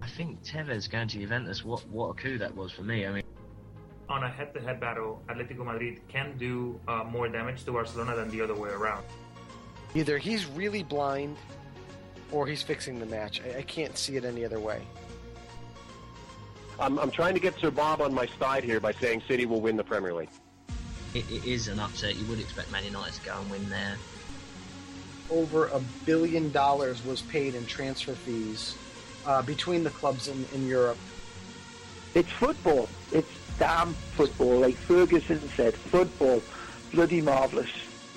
I think Tevez going to Juventus, what a coup that was for me. I mean, on a head-to-head battle, Atletico Madrid can do more damage to Barcelona than the other way around. Either he's really blind or he's fixing the match. I can't see it any other way. I'm trying to get Sir Bob on my side here by saying City will win the Premier League. It is an upset. You would expect Man United to go and win there. Over $1 billion was paid in transfer fees between the clubs in Europe. It's football. It's damn football. Like Ferguson said, football. Bloody marvellous.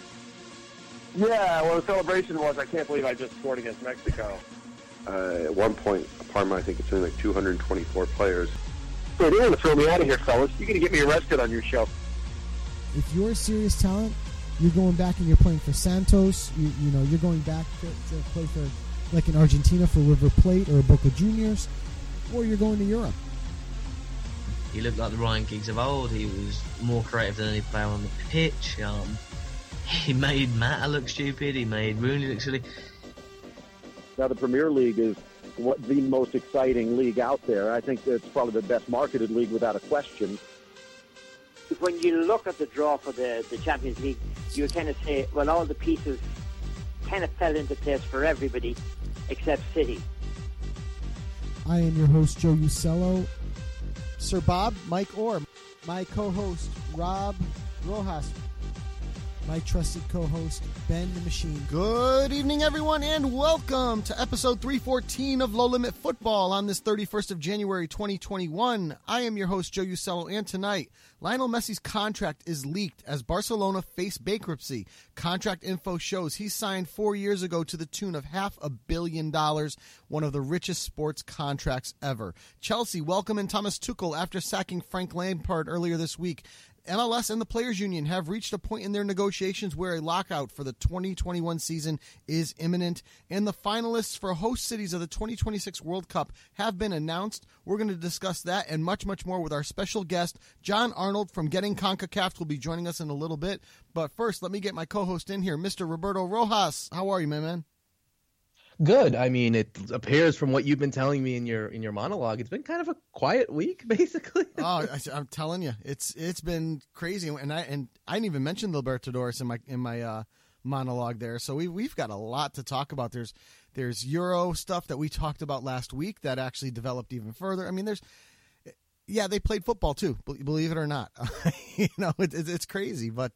Yeah, well, the celebration was, I can't believe I just scored against Mexico. At one point, Parma, I think it's only like 224 players. Well, they're going to throw me out of here, fellas. You're going to get me arrested on your show. If you're a serious talent, you're going back and you're playing for Santos. You know, you're going back to play for, like in Argentina, for River Plate or Boca Juniors, or you're going to Europe. He looked like the Ryan Giggs of old. He was more creative than any player on the pitch. He made Mata look stupid. He made Rooney look silly. Now, the Premier League is the most exciting league out there. I think it's probably the best marketed league without a question. When you look at the draw for the Champions League, you kind of say, well, all the pieces kind of fell into place for everybody except City. I am your host, Joe Usello. Sir Bob, Mike Orr, my co-host, Rob Rojas, my trusted co-host, Ben the Machine. Good evening, everyone, and welcome to episode 314 of Low Limit Football on this 31st of January, 2021. I am your host, Joe Usello, and tonight, Lionel Messi's contract is leaked as Barcelona face bankruptcy. Contract info shows he signed 4 years ago to the tune of $500 million, one of the richest sports contracts ever. Chelsea welcome in Thomas Tuchel after sacking Frank Lampard earlier this week. MLS and the Players Union have reached a point in their negotiations where a lockout for the 2021 season is imminent, and the finalists for host cities of the 2026 World Cup have been announced. We're going to discuss that and much, much more with our special guest, John Arnold from Getting CONCACAF, will be joining us in a little bit. But first, let me get my co-host in here, Mr. Roberto Rojas. How are you, my man? Good. I mean, it appears from what you've been telling me in your monologue, it's been kind of a quiet week, basically. Oh, I'm telling you, it's been crazy, and I didn't even mention the Libertadores in my monologue there. So we've got a lot to talk about. There's Euro stuff that we talked about last week that actually developed even further. I mean, they played football too, believe it or not. It's crazy, but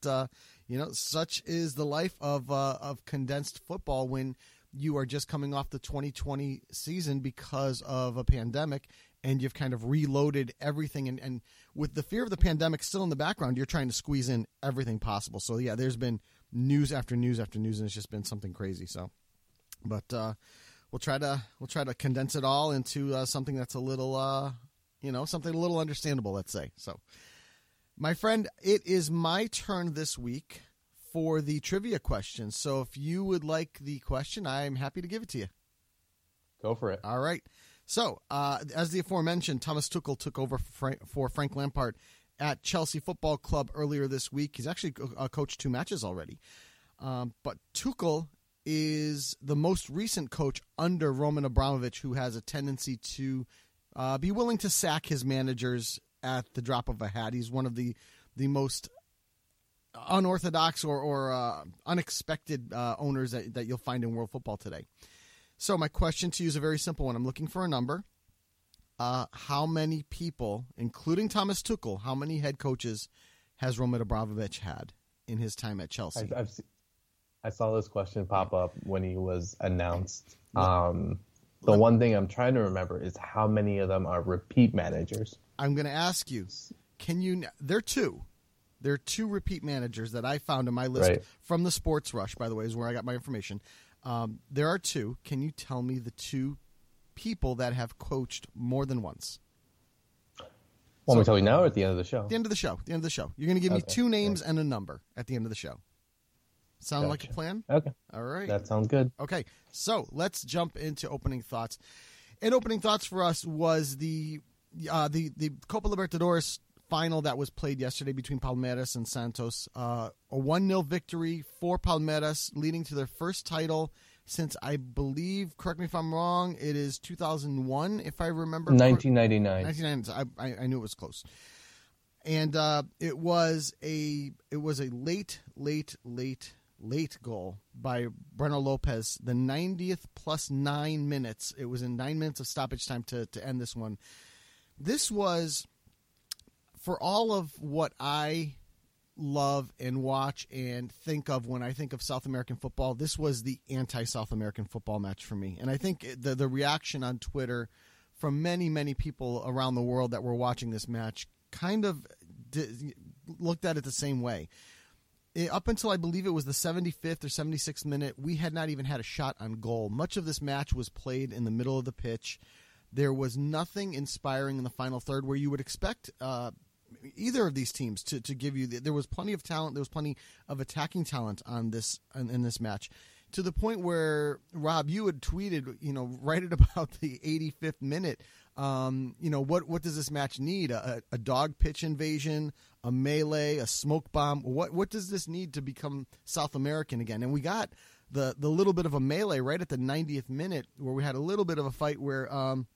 such is the life of condensed football when you are just coming off the 2020 season because of a pandemic, and you've kind of reloaded everything. And with the fear of the pandemic still in the background, you're trying to squeeze in everything possible. So, yeah, there's been news after news after news, and it's just been something crazy. So, but we'll try to condense it all into something that's a little, something a little understandable, let's say. So, my friend, it is my turn this week for the trivia question. So if you would like the question, I'm happy to give it to you. Go for it. All right. So as the aforementioned, Thomas Tuchel took over for Frank Lampard at Chelsea Football Club earlier this week. He's actually coached 2 matches already. But Tuchel is the most recent coach under Roman Abramovich, who has a tendency to be willing to sack his managers at the drop of a hat. He's one of the most unorthodox or unexpected owners that you'll find in world football today. So my question to you is a very simple one. I'm looking for a number. How many people, including Thomas Tuchel, how many head coaches has Roman Abramovich had in his time at Chelsea? I saw this question pop up when he was announced. The one thing I'm trying to remember is how many of them are repeat managers. I'm going to ask you, there are 2. There are 2 repeat managers that I found in my list from the Sports Rush, by the way, is where I got my information. There are 2. Can you tell me the 2 people that have coached more than once? Want me to tell you now or at the end of the show? At the end of the show. You're going to give me 2 names and a number at the end of the show. Sound like a plan? Okay. All right. That sounds good. Okay. So let's jump into opening thoughts. And opening thoughts for us was the Copa Libertadores final that was played yesterday between Palmeiras and Santos. A 1-0 victory for Palmeiras, leading to their first title since, I believe, correct me if I'm wrong, it is 2001, if I remember. 1999. 1999. I knew it was close. And it was a late goal by Breno Lopez, the 90th plus 9 minutes. It was in 9 minutes of stoppage time to end this one. This was, for all of what I love and watch and think of when I think of South American football, this was the anti-South American football match for me. And I think the reaction on Twitter from many, many people around the world that were watching this match kind of looked at it the same way. Up until I believe it was the 75th or 76th minute, we had not even had a shot on goal. Much of this match was played in the middle of the pitch. There was nothing inspiring in the final third where you would expect either of these teams to give you. There was plenty of talent. There was plenty of attacking talent on this in this match, to the point where, Rob, you had tweeted, right at about the 85th minute, what does this match need? A dog pitch invasion, a melee, a smoke bomb? What does this need to become South American again? And we got the little bit of a melee right at the 90th minute, where we had a little bit of a fight where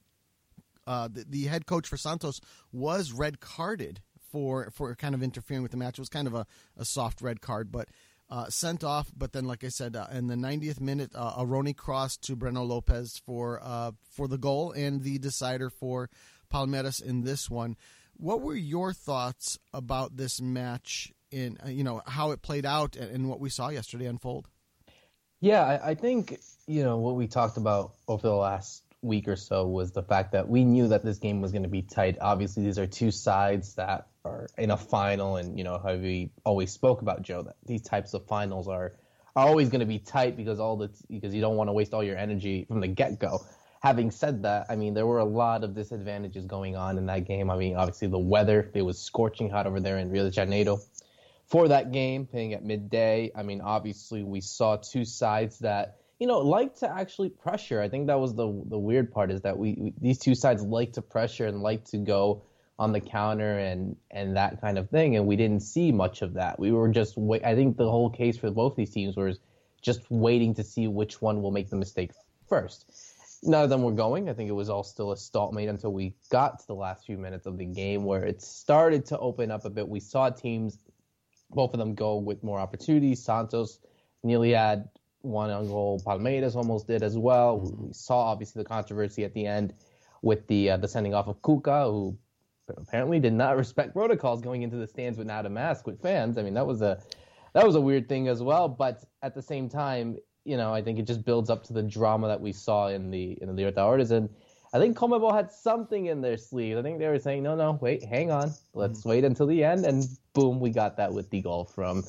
the head coach for Santos was red carded for kind of interfering with the match. It was kind of a soft red card, but sent off. But then, like I said, in the 90th minute, a Rony cross to Breno Lopez for the goal and the decider for Palmeiras in this one. What were your thoughts about this match, in how it played out and what we saw yesterday unfold? Yeah, I think, what we talked about over the last week or so was the fact that we knew that this game was going to be tight. Obviously, these are two sides that are in a final, and how we always spoke about, Joe, that these types of finals are always going to be tight because you don't want to waste all your energy from the get-go. Having said that, there were a lot of disadvantages going on in that game. Obviously the weather, it was scorching hot over there in Rio de Janeiro for that game, playing at midday. Obviously we saw two sides that like to actually pressure. I think that was the weird part, is that these two sides like to pressure and like to go on the counter and that kind of thing, and we didn't see much of that. We were just I think the whole case for both these teams was just waiting to see which one will make the mistake first. None of them were going. I think it was all still a stalemate until we got to the last few minutes of the game, where it started to open up a bit. We saw teams, both of them, go with more opportunities. Santos nearly had one on goal. Palmeiras almost did as well. We saw, obviously, the controversy at the end with the sending off of Cuca, who apparently did not respect protocols going into the stands without a mask with fans. That was a weird thing as well. But at the same time, I think it just builds up to the drama that we saw in the Libertadores. And I think CONMEBOL had something in their sleeve. I think they were saying, no, wait, hang on. Let's wait until the end. And boom, we got that with the goal from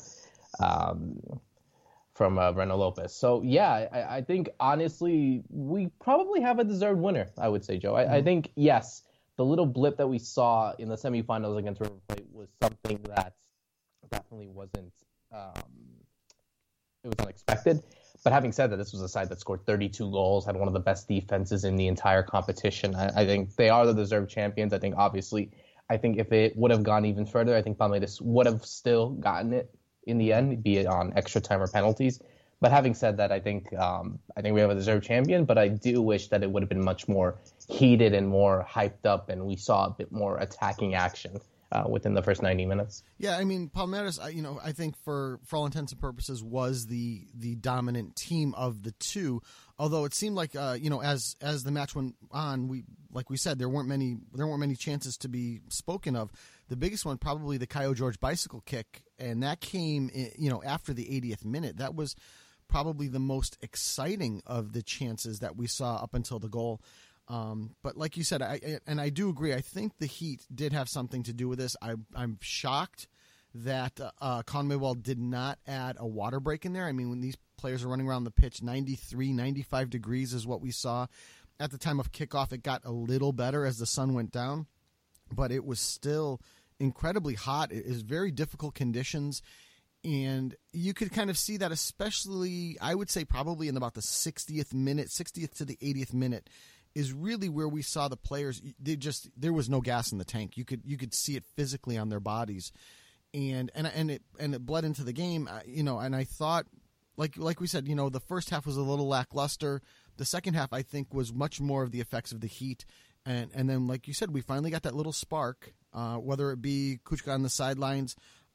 Breno Lopez. So, yeah, I think, honestly, we probably have a deserved winner, I would say, Joe. I think, yes, the little blip that we saw in the semifinals against River Plate was something that definitely wasn't it was unexpected. But having said that, this was a side that scored 32 goals, had one of the best defenses in the entire competition. I think they are the deserved champions. I think if it would have gone even further, I think Palmeiras would have still gotten it in the end, be it on extra time or penalties. But having said that, I think we have a deserved champion, but I do wish that it would have been much more heated and more hyped up, and we saw a bit more attacking action within the first 90 minutes. Yeah, Palmeiras, I think for all intents and purposes was the dominant team of the two. Although it seemed like as the match went on, like we said, there weren't many chances to be spoken of. The biggest one probably the Caio Jorge bicycle kick, and that came after the 80th minute. That was probably the most exciting of the chances that we saw up until the goal. But like you said, I do agree. I think the heat did have something to do with this. I'm shocked that CONMEBOL did not add a water break in there. When these players are running around the pitch, 93, 95 degrees is what we saw. At the time of kickoff, it got a little better as the sun went down, but it was still incredibly hot. It is very difficult conditions. And you could kind of see that, especially, I would say probably in about the 60th to the 80th minute, is really where we saw the players. There was no gas in the tank. You could see it physically on their bodies, and it bled into the game. And I thought, like we said, the first half was a little lackluster. The second half, I think, was much more of the effects of the heat, and then, like you said, we finally got that little spark. Whether it be Kuchka on the sidelines,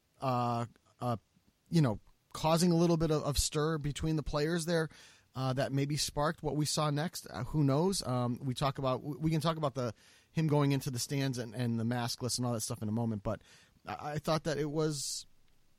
causing a little bit of stir between the players there. That maybe sparked what we saw next. Who knows? We can talk about him going into the stands and the maskless and all that stuff in a moment. But I thought that it was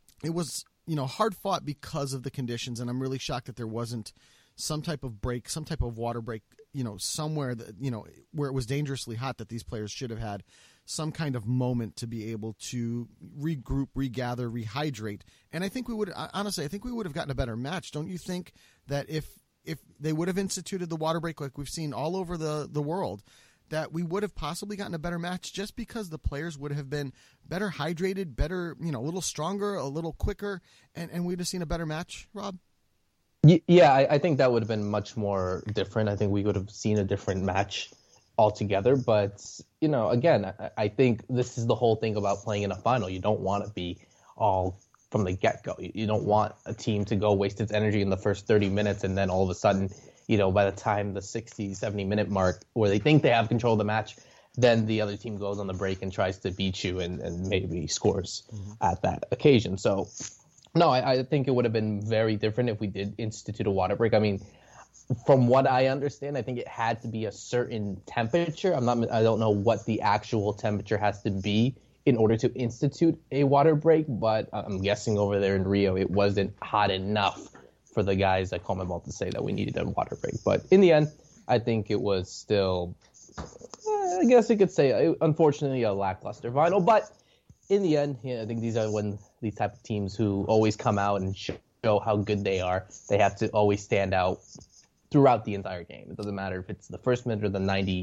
hard fought because of the conditions, and I'm really shocked that there wasn't some type of break, some type of water break, somewhere that where it was dangerously hot, that these players should have had some kind of moment to be able to regroup, regather, rehydrate. And I think we would have gotten a better match. Don't you think that if they would have instituted the water break like we've seen all over the world, that we would have possibly gotten a better match just because the players would have been better hydrated, better, a little stronger, a little quicker, and we'd have seen a better match, Rob? Yeah, I think that would have been much more different. I think we would have seen a different match altogether. But, again, I think this is the whole thing about playing in a final. You don't want to be all from the get-go. You don't want a team to go waste its energy in the first 30 minutes and then all of a sudden, by the time the 60, 70-minute mark where they think they have control of the match, then the other team goes on the break and tries to beat you and maybe scores at that occasion. So, no, I think it would have been very different if we did institute a water break. I mean, from what I understand, I think it had to be a certain temperature. I don't know what the actual temperature has to be in order to institute a water break, but I'm guessing over there in Rio, it wasn't hot enough for the guys at CONMEBOL to say that we needed a water break. But in the end, I think it was still, I guess you could say, unfortunately, a lackluster final. But in the end, I think these are these type of teams who always come out and show how good they are. They have to always stand out throughout the entire game. It doesn't matter if it's the first minute or the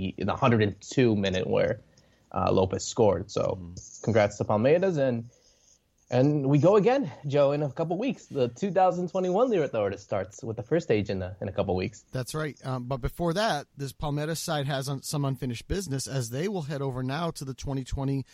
102 minute where Lopez scored. So congrats to Palmeiras, and we go again, Joe, in a couple weeks. The 2021 Libertadores starts with the first stage in a couple weeks. That's right. But before that, this Palmeiras side has some unfinished business, as they will head over now to the 2020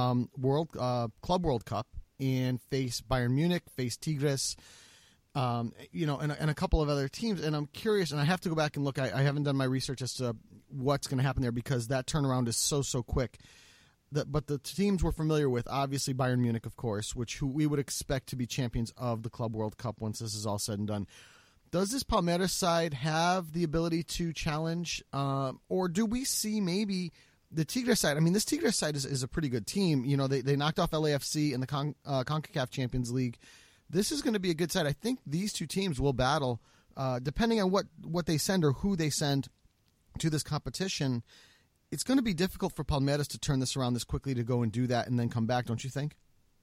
Club World Cup and face Bayern Munich, face Tigres, and a couple of other teams. And I'm curious, and I have to go back and look. I haven't done my research as to what's going to happen there because that turnaround is so quick. But the teams we're familiar with, obviously Bayern Munich, of course, who we would expect to be champions of the Club World Cup once this is all said and done. Does this Palmeiras side have the ability to challenge, or do we see maybe the Tigres side? I mean, this Tigres side is a pretty good team. They knocked off LAFC in the CONCACAF Champions League. This is going to be a good side. I think these two teams will battle, depending on what they send or who they send to this competition. It's going to be difficult for Palmeiras to turn this around this quickly, to go and do that and then come back, don't you think?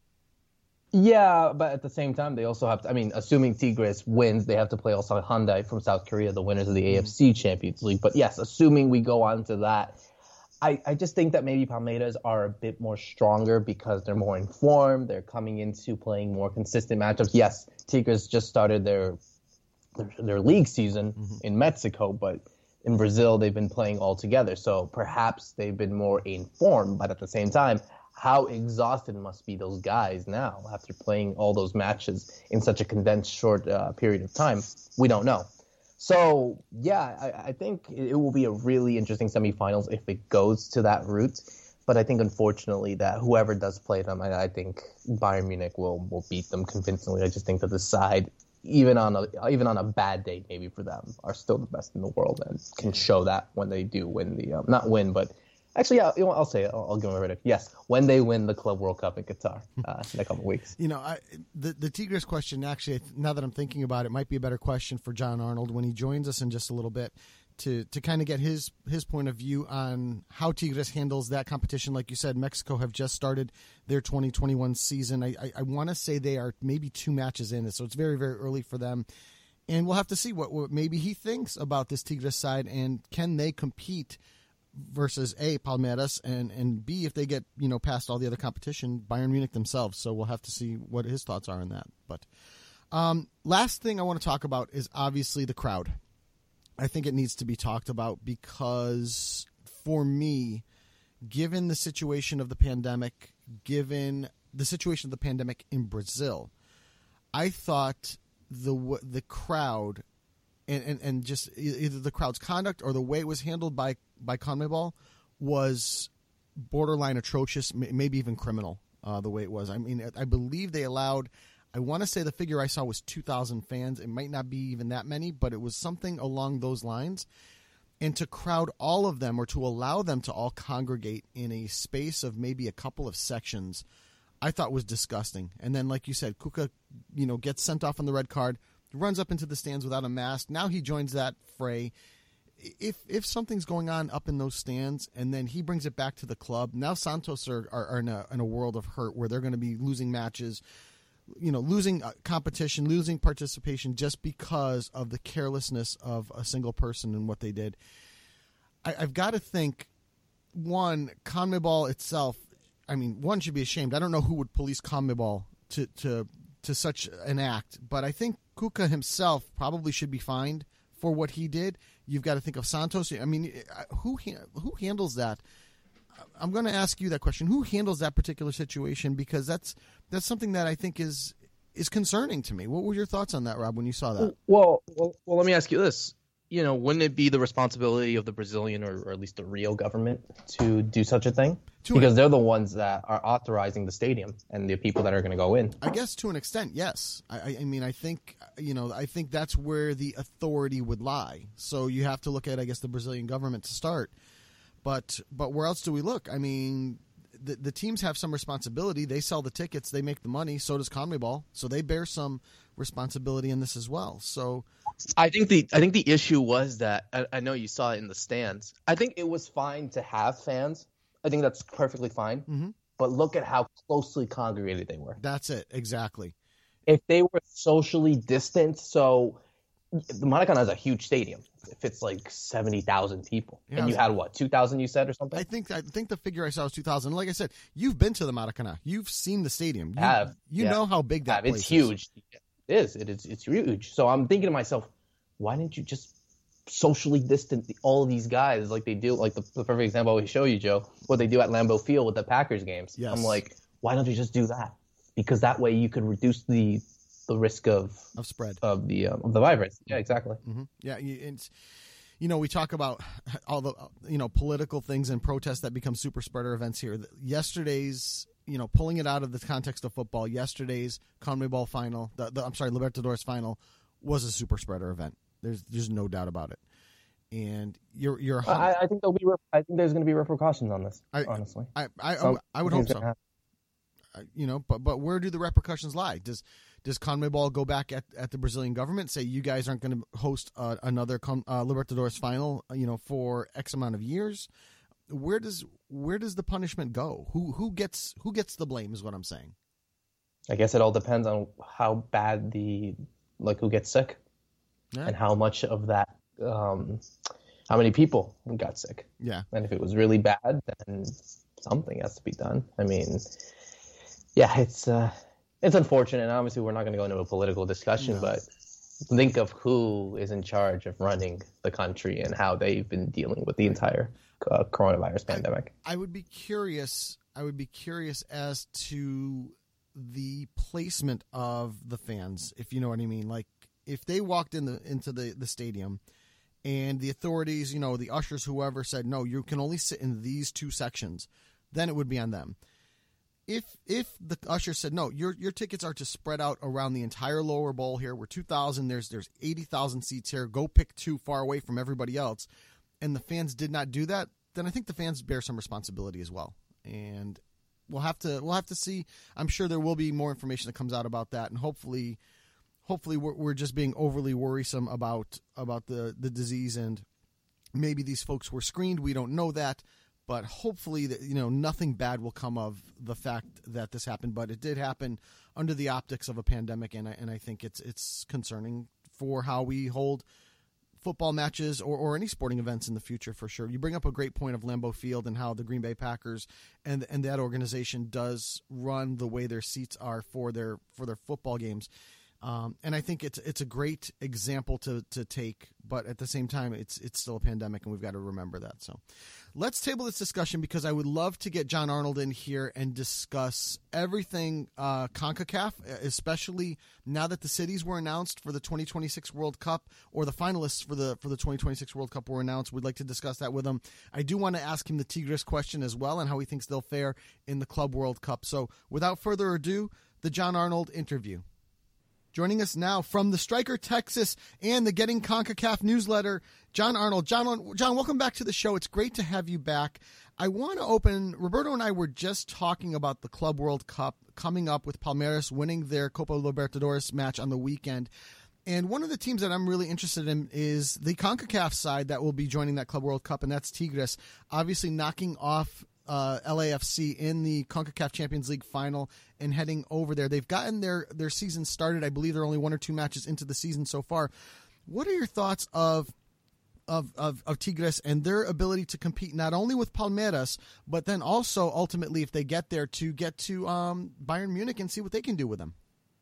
Yeah, but at the same time, they also have to, assuming Tigres wins, they have to play also Hyundai from South Korea, the winners of the AFC Champions League. But yes, assuming we go on to that, I just think that maybe Palmeiras are a bit more stronger because they're more informed. They're coming into playing more consistent matchups. Yes, Tigres just started their league season in Mexico, but in Brazil, they've been playing all together. So perhaps they've been more informed, but at the same time, how exhausted must be those guys now after playing all those matches in such a condensed short period of time? We don't know. So, yeah, I think it will be a really interesting semifinals if it goes to that route. But I think, unfortunately, that whoever does play them, I think Bayern Munich will beat them convincingly. I just think that the side, even on a bad day, maybe for them, are still the best in the world and can show that when they do win the not win, but actually, yeah, I'll say it. I'll give them credit. Yes, when they win the Club World Cup in Qatar in a couple of weeks. The Tigres question, actually, now that I'm thinking about it, might be a better question for John Arnold when he joins us in just a little bit to kind of get his point of view on how Tigres handles that competition. Like you said, Mexico have just started their 2021 season. I want to say they are maybe 2 matches in, so it's very, very early for them. And we'll have to see what maybe he thinks about this Tigres side, and can they compete versus A, Palmeiras, and B, if they get past all the other competition, Bayern Munich themselves. So we'll have to see what his thoughts are on that. But last thing I want to talk about is obviously the crowd. I think it needs to be talked about because, for me, given the situation of the pandemic, given the situation of the pandemic in Brazil, I thought the crowd and just either the crowd's conduct or the way it was handled by CONMEBOL was borderline atrocious, maybe even criminal, the way it was. I mean, I believe they allowed, I want to say the figure I saw was 2,000 fans. It might not be even that many, but it was something along those lines. And to crowd all of them or to allow them to all congregate in a space of maybe a couple of sections, I thought was disgusting. And then, like you said, Cuca, gets sent off on the red card, runs up into the stands without a mask. Now he joins that fray. If something's going on up in those stands and then he brings it back to the club, now Santos are in a world of hurt where they're going to be losing matches, losing competition, losing participation just because of the carelessness of a single person and what they did. I've got to think, one, CONMEBOL itself, I mean, one should be ashamed. I don't know who would police CONMEBOL to such an act, but I think Cuca himself probably should be fined for what he did. You've got to think of Santos. I mean, who handles that? I'm going to ask you that question. Who handles that particular situation? Because that's something that I think is concerning to me. What were your thoughts on that, Rob, when you saw that? Well, let me ask you this. Wouldn't it be the responsibility of the Brazilian or at least the Rio government to do such a thing? Because they're the ones that are authorizing the stadium and the people that are going to go in. I guess to an extent, yes. I mean, I think that's where the authority would lie. So you have to look at, I guess, the Brazilian government to start. But where else do we look? I mean, the teams have some responsibility. They sell the tickets. They make the money. So does CONMEBOL. So they bear some responsibility in this as well. So I think the issue was that I know you saw it in the stands. I think it was fine to have fans. I think that's perfectly fine. Mm-hmm. But look at how closely congregated they were. That's it. Exactly. If they were socially distant, so the Maracanã is a huge stadium. It fits like 70,000 people. Yeah, and you had what, 2,000 you said or something? I think the figure I saw was 2,000. Like I said, you've been to the Maracanã. You've seen the stadium. You know how big that place is. It's huge. It's huge. So I'm thinking to myself, why didn't you just socially distance all these guys like they do? Like the perfect example I always show you, Joe, what they do at Lambeau Field with the Packers games. Yes. I'm like, why don't you just do that? Because that way you could reduce the risk of spread of the virus. Yeah, exactly. Mm-hmm. Yeah, it's we talk about all the political things and protests that become super spreader events here. Yesterday's pulling it out of the context of football, yesterday's CONMEBOL final, Libertadores final was a super spreader event. There's no doubt about it. And I think there's going to be repercussions on this. Honestly, I would hope so. But where do the repercussions lie? Does CONMEBOL go back at the Brazilian government, say you guys aren't going to host another Libertadores final, for X amount of years? Where does the punishment go? Who gets the blame is what I'm saying. I guess it all depends on how bad who gets sick, and how much of that, how many people got sick. Yeah. And if it was really bad, then something has to be done. I mean, yeah, it's unfortunate. And obviously, we're not going to go into a political discussion, but think of who is in charge of running the country and how they've been dealing with the entire coronavirus pandemic. I would be curious as to the placement of the fans, if you know what I mean. Like, if they walked into the stadium and the authorities, the ushers, whoever said, no, you can only sit in these two sections, then it would be on them. If the usher said, no, your tickets are to spread out around the entire lower bowl here, we're 2,000, there's 80,000 seats here, go pick two far away from everybody else, and the fans did not do that, then I think the fans bear some responsibility as well. And we'll have to see. I'm sure there will be more information that comes out about that, and hopefully we're just being overly worrisome about the disease, and maybe these folks were screened. We don't know that. But hopefully, nothing bad will come of the fact that this happened. But it did happen under the optics of a pandemic, and I think it's concerning for how we hold football matches or any sporting events in the future, for sure. You bring up a great point of Lambeau Field and how the Green Bay Packers and that organization does run the way their seats are for their football games. And I think it's a great example to take, but at the same time, it's still a pandemic, and we've got to remember that. So let's table this discussion because I would love to get John Arnold in here and discuss everything CONCACAF, especially now that the cities were announced for the 2026 World Cup, or the finalists for the 2026 World Cup were announced. We'd like to discuss that with him. I do want to ask him the Tigres question as well and how he thinks they'll fare in the Club World Cup. So without further ado, the John Arnold interview. Joining us now from the Striker Texas and the Getting CONCACAF newsletter, John Arnold. John, welcome back to the show. It's great to have you back. I want to open, Roberto and I were just talking about the Club World Cup coming up with Palmeiras winning their Copa Libertadores match on the weekend. And one of the teams that I'm really interested in is the CONCACAF side that will be joining that Club World Cup, and that's Tigres, obviously knocking off LAFC in the CONCACAF Champions League final and heading over there. They've gotten their season started. I believe they're only 1 or 2 matches into the season so far. What are your thoughts of Tigres and their ability to compete not only with Palmeiras, but then also ultimately, if they get there, to get to Bayern Munich and see what they can do with them?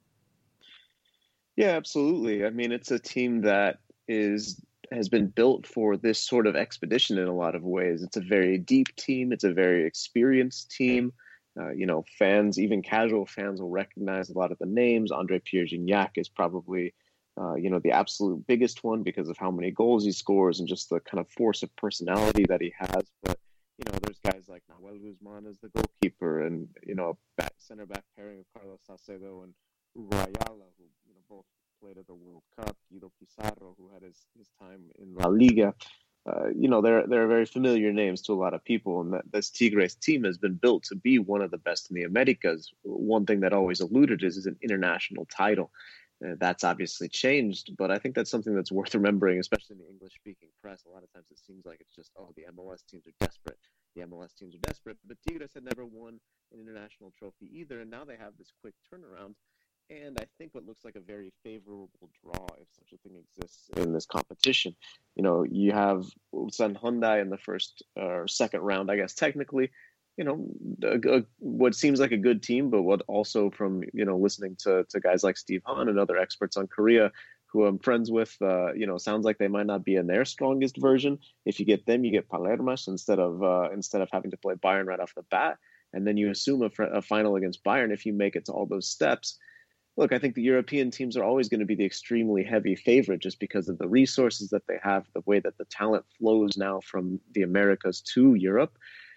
Yeah, absolutely. I mean, it's a team that has been built for this sort of expedition in a lot of ways. It's a very deep team. It's a very experienced team. Fans, even casual fans, will recognize a lot of the names. Andre Pierre Gignac is probably, the absolute biggest one because of how many goals he scores and just the kind of force of personality that he has. But, there's guys like Nahuel Guzman as the goalkeeper and, center back pairing of Carlos Salcedo and Hugo Ayala, who, both played at the World Cup. Guido Pizarro, who had his time in La Liga. They're very familiar names to a lot of people, and this Tigres team has been built to be one of the best in the Americas. One thing that always eluded is an international title. That's obviously changed, but I think that's something that's worth remembering, especially in the English-speaking press. A lot of times it seems like it's just, the MLS teams are desperate. The MLS teams are desperate, but Tigres had never won an international trophy either, and now they have this quick turnaround. And I think what looks like a very favorable draw, if such a thing exists in this competition. You have Ulsan Hyundai in the first or second round, I guess, technically. What seems like a good team, but what also from, listening to guys like Steve Hahn and other experts on Korea who I'm friends with, sounds like they might not be in their strongest version. If you get them, you get Palermas instead of having to play Bayern right off the bat. And then you assume a final against Bayern if you make it to all those steps. Look, I think the European teams are always going to be the extremely heavy favorite just because of the resources that they have, the way that the talent flows now from the Americas to Europe.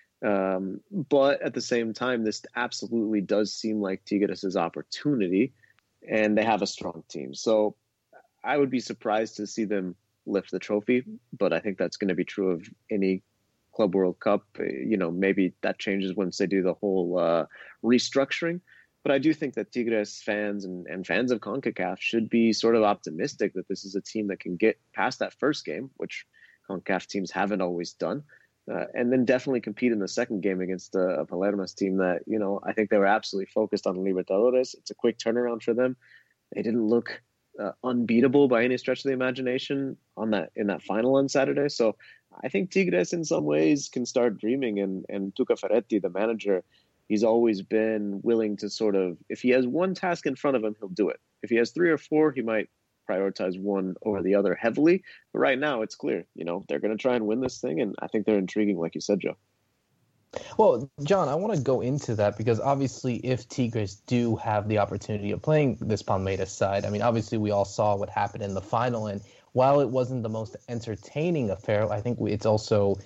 But at the same time, this absolutely does seem like Tigres' opportunity, and they have a strong team. So I would be surprised to see them lift the trophy, but I think that's going to be true of any Club World Cup. Maybe that changes once they do the whole restructuring. But I do think that Tigres fans and fans of CONCACAF should be sort of optimistic that this is a team that can get past that first game, which CONCACAF teams haven't always done, and then definitely compete in the second game against a Palermas team that, I think they were absolutely focused on Libertadores. It's a quick turnaround for them. They didn't look unbeatable by any stretch of the imagination in that final on Saturday. So I think Tigres in some ways can start dreaming, and Tuca Ferretti, the manager, he's always been willing to sort of, if he has one task in front of him, he'll do it. If he has 3 or 4, he might prioritize one over the other heavily. But right now, it's clear, they're going to try and win this thing, and I think they're intriguing, like you said, Joe. Well, John, I want to go into that because obviously if Tigres do have the opportunity of playing this Palmeiras side, I mean, obviously we all saw what happened in the final, and while it wasn't the most entertaining affair, I think it's also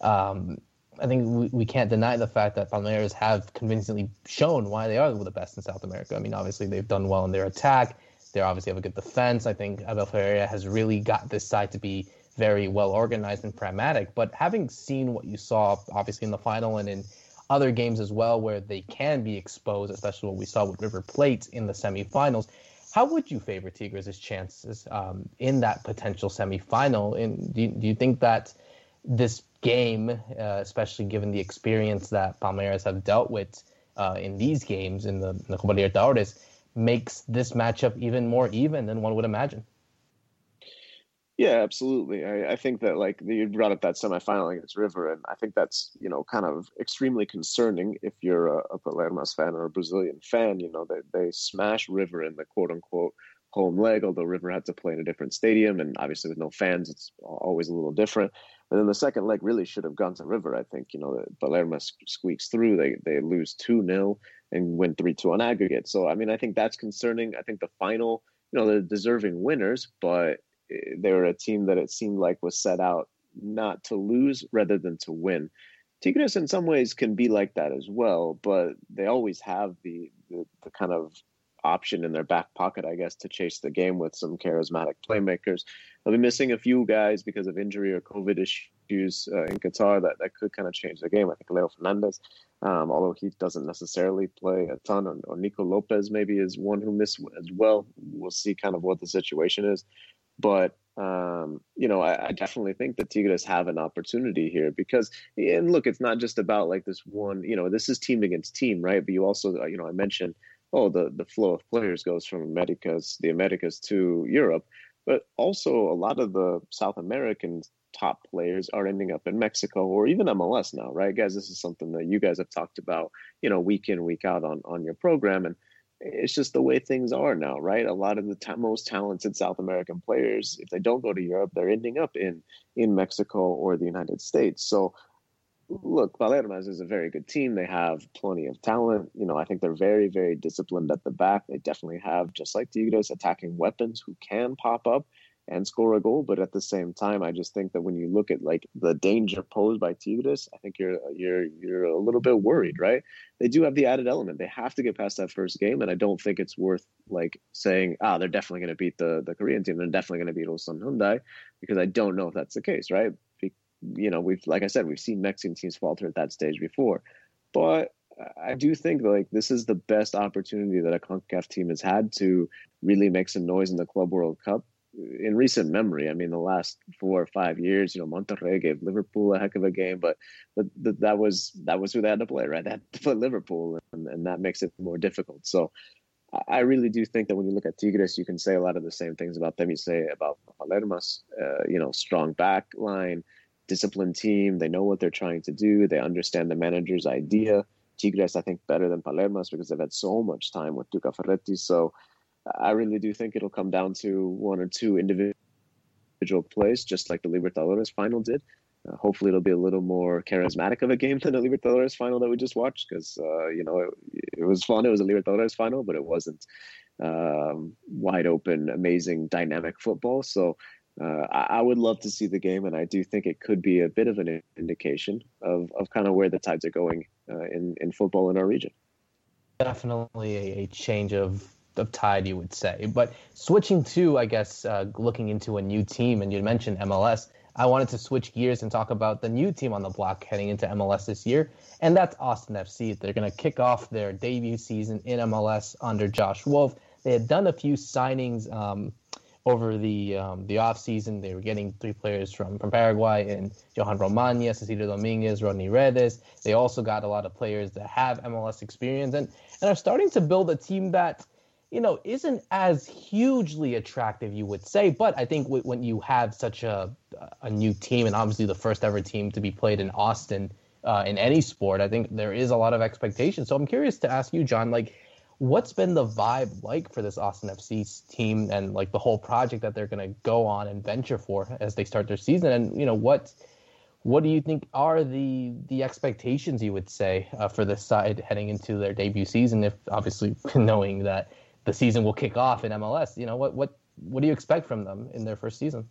I think we can't deny the fact that Palmeiras have convincingly shown why they are the best in South America. I mean, obviously they've done well in their attack. They obviously have a good defense. I think Abel Ferreira has really got this side to be very well organized and pragmatic. But having seen what you saw, obviously in the final and in other games as well, where they can be exposed, especially what we saw with River Plate in the semifinals, how would you favor Tigres' chances in that potential semifinal? And do you think that this game, especially given the experience that Palmeiras have dealt with in these games in the Copa Libertadores, makes this matchup even more even than one would imagine? Yeah, absolutely. I think that, like, you brought up that semifinal against River, and I think that's, kind of extremely concerning if you're a Palermas fan or a Brazilian fan. They smash River in the quote-unquote home leg, although River had to play in a different stadium, and obviously with no fans, it's always a little different. And then the second leg really should have gone to River, I think. Palermo squeaks through. They lose 2-0 and win 3-2 on aggregate. So, I mean, I think that's concerning. I think the final, they're deserving winners, but they were a team that it seemed like was set out not to lose rather than to win. Tigres in some ways can be like that as well, but they always have the kind of option in their back pocket, I guess, to chase the game with some charismatic playmakers. They'll be missing a few guys because of injury or COVID issues in Qatar that could kind of change the game. I think Leo Fernandez, although he doesn't necessarily play a ton, or Nico Lopez maybe is one who missed as well. We'll see kind of what the situation is. But, I definitely think that Tigres have an opportunity here because, and look, it's not just about like this one, this is team against team, right? But you also, I mentioned, the flow of players goes from the Americas to Europe, but also a lot of the South American top players are ending up in Mexico or even MLS now, right, guys? This is something that you guys have talked about, week in, week out on your program. And it's just the way things are now, right? A lot of the most talented South American players, if they don't go to Europe, they're ending up in Mexico or the United States. So, look, Palermas is a very good team. They have plenty of talent. I think they're very, very disciplined at the back. They definitely have, just like Tigres, attacking weapons who can pop up and score a goal. But at the same time, I just think that when you look at like the danger posed by Tigres, I think you're a little bit worried, right? They do have the added element. They have to get past that first game, and I don't think it's worth like saying, they're definitely going to beat the Korean team. They're definitely going to beat Ulsan Hyundai, because I don't know if that's the case, right? We've seen Mexican teams falter at that stage before, but I do think like this is the best opportunity that a CONCACAF team has had to really make some noise in the Club World Cup in recent memory. I mean, the last 4 or 5 years, Monterrey gave Liverpool a heck of a game, but that was who they had to play, right? They had to play Liverpool, and that makes it more difficult. So I really do think that when you look at Tigres, you can say a lot of the same things about them you say about Palermas. Strong back line, disciplined team. They know what they're trying to do. They understand the manager's idea. Tigres, I think, better than Palermas because they've had so much time with Tuca Ferretti. So I really do think it'll come down to one or two individual plays, just like the Libertadores final did. Hopefully it'll be a little more charismatic of a game than the Libertadores final that we just watched because, it was fun. It was a Libertadores final, but it wasn't wide open, amazing, dynamic football. So I would love to see the game, and I do think it could be a bit of an indication of kind of where the tides are going in football in our region. Definitely a change of tide, you would say. But switching to, I guess, looking into a new team, and you mentioned MLS, I wanted to switch gears and talk about the new team on the block heading into MLS this year, and that's Austin FC. They're going to kick off their debut season in MLS under Josh Wolf. They had done a few signings over the off season. They were getting 3 players from Paraguay, and Johan Romagna, Cecilio Dominguez, Rodney Redes. They also got a lot of players that have MLS experience and are starting to build a team that, isn't as hugely attractive, you would say. But I think when you have such a new team, and obviously the first ever team to be played in Austin in any sport, I think there is a lot of expectation. So I'm curious to ask you, John, what's been the vibe like for this Austin FC team and the whole project that they're going to go on and venture for as they start their season? And, what do you think are the expectations, you would say, for this side heading into their debut season, if obviously knowing that the season will kick off in MLS? What do you expect from them in their first season?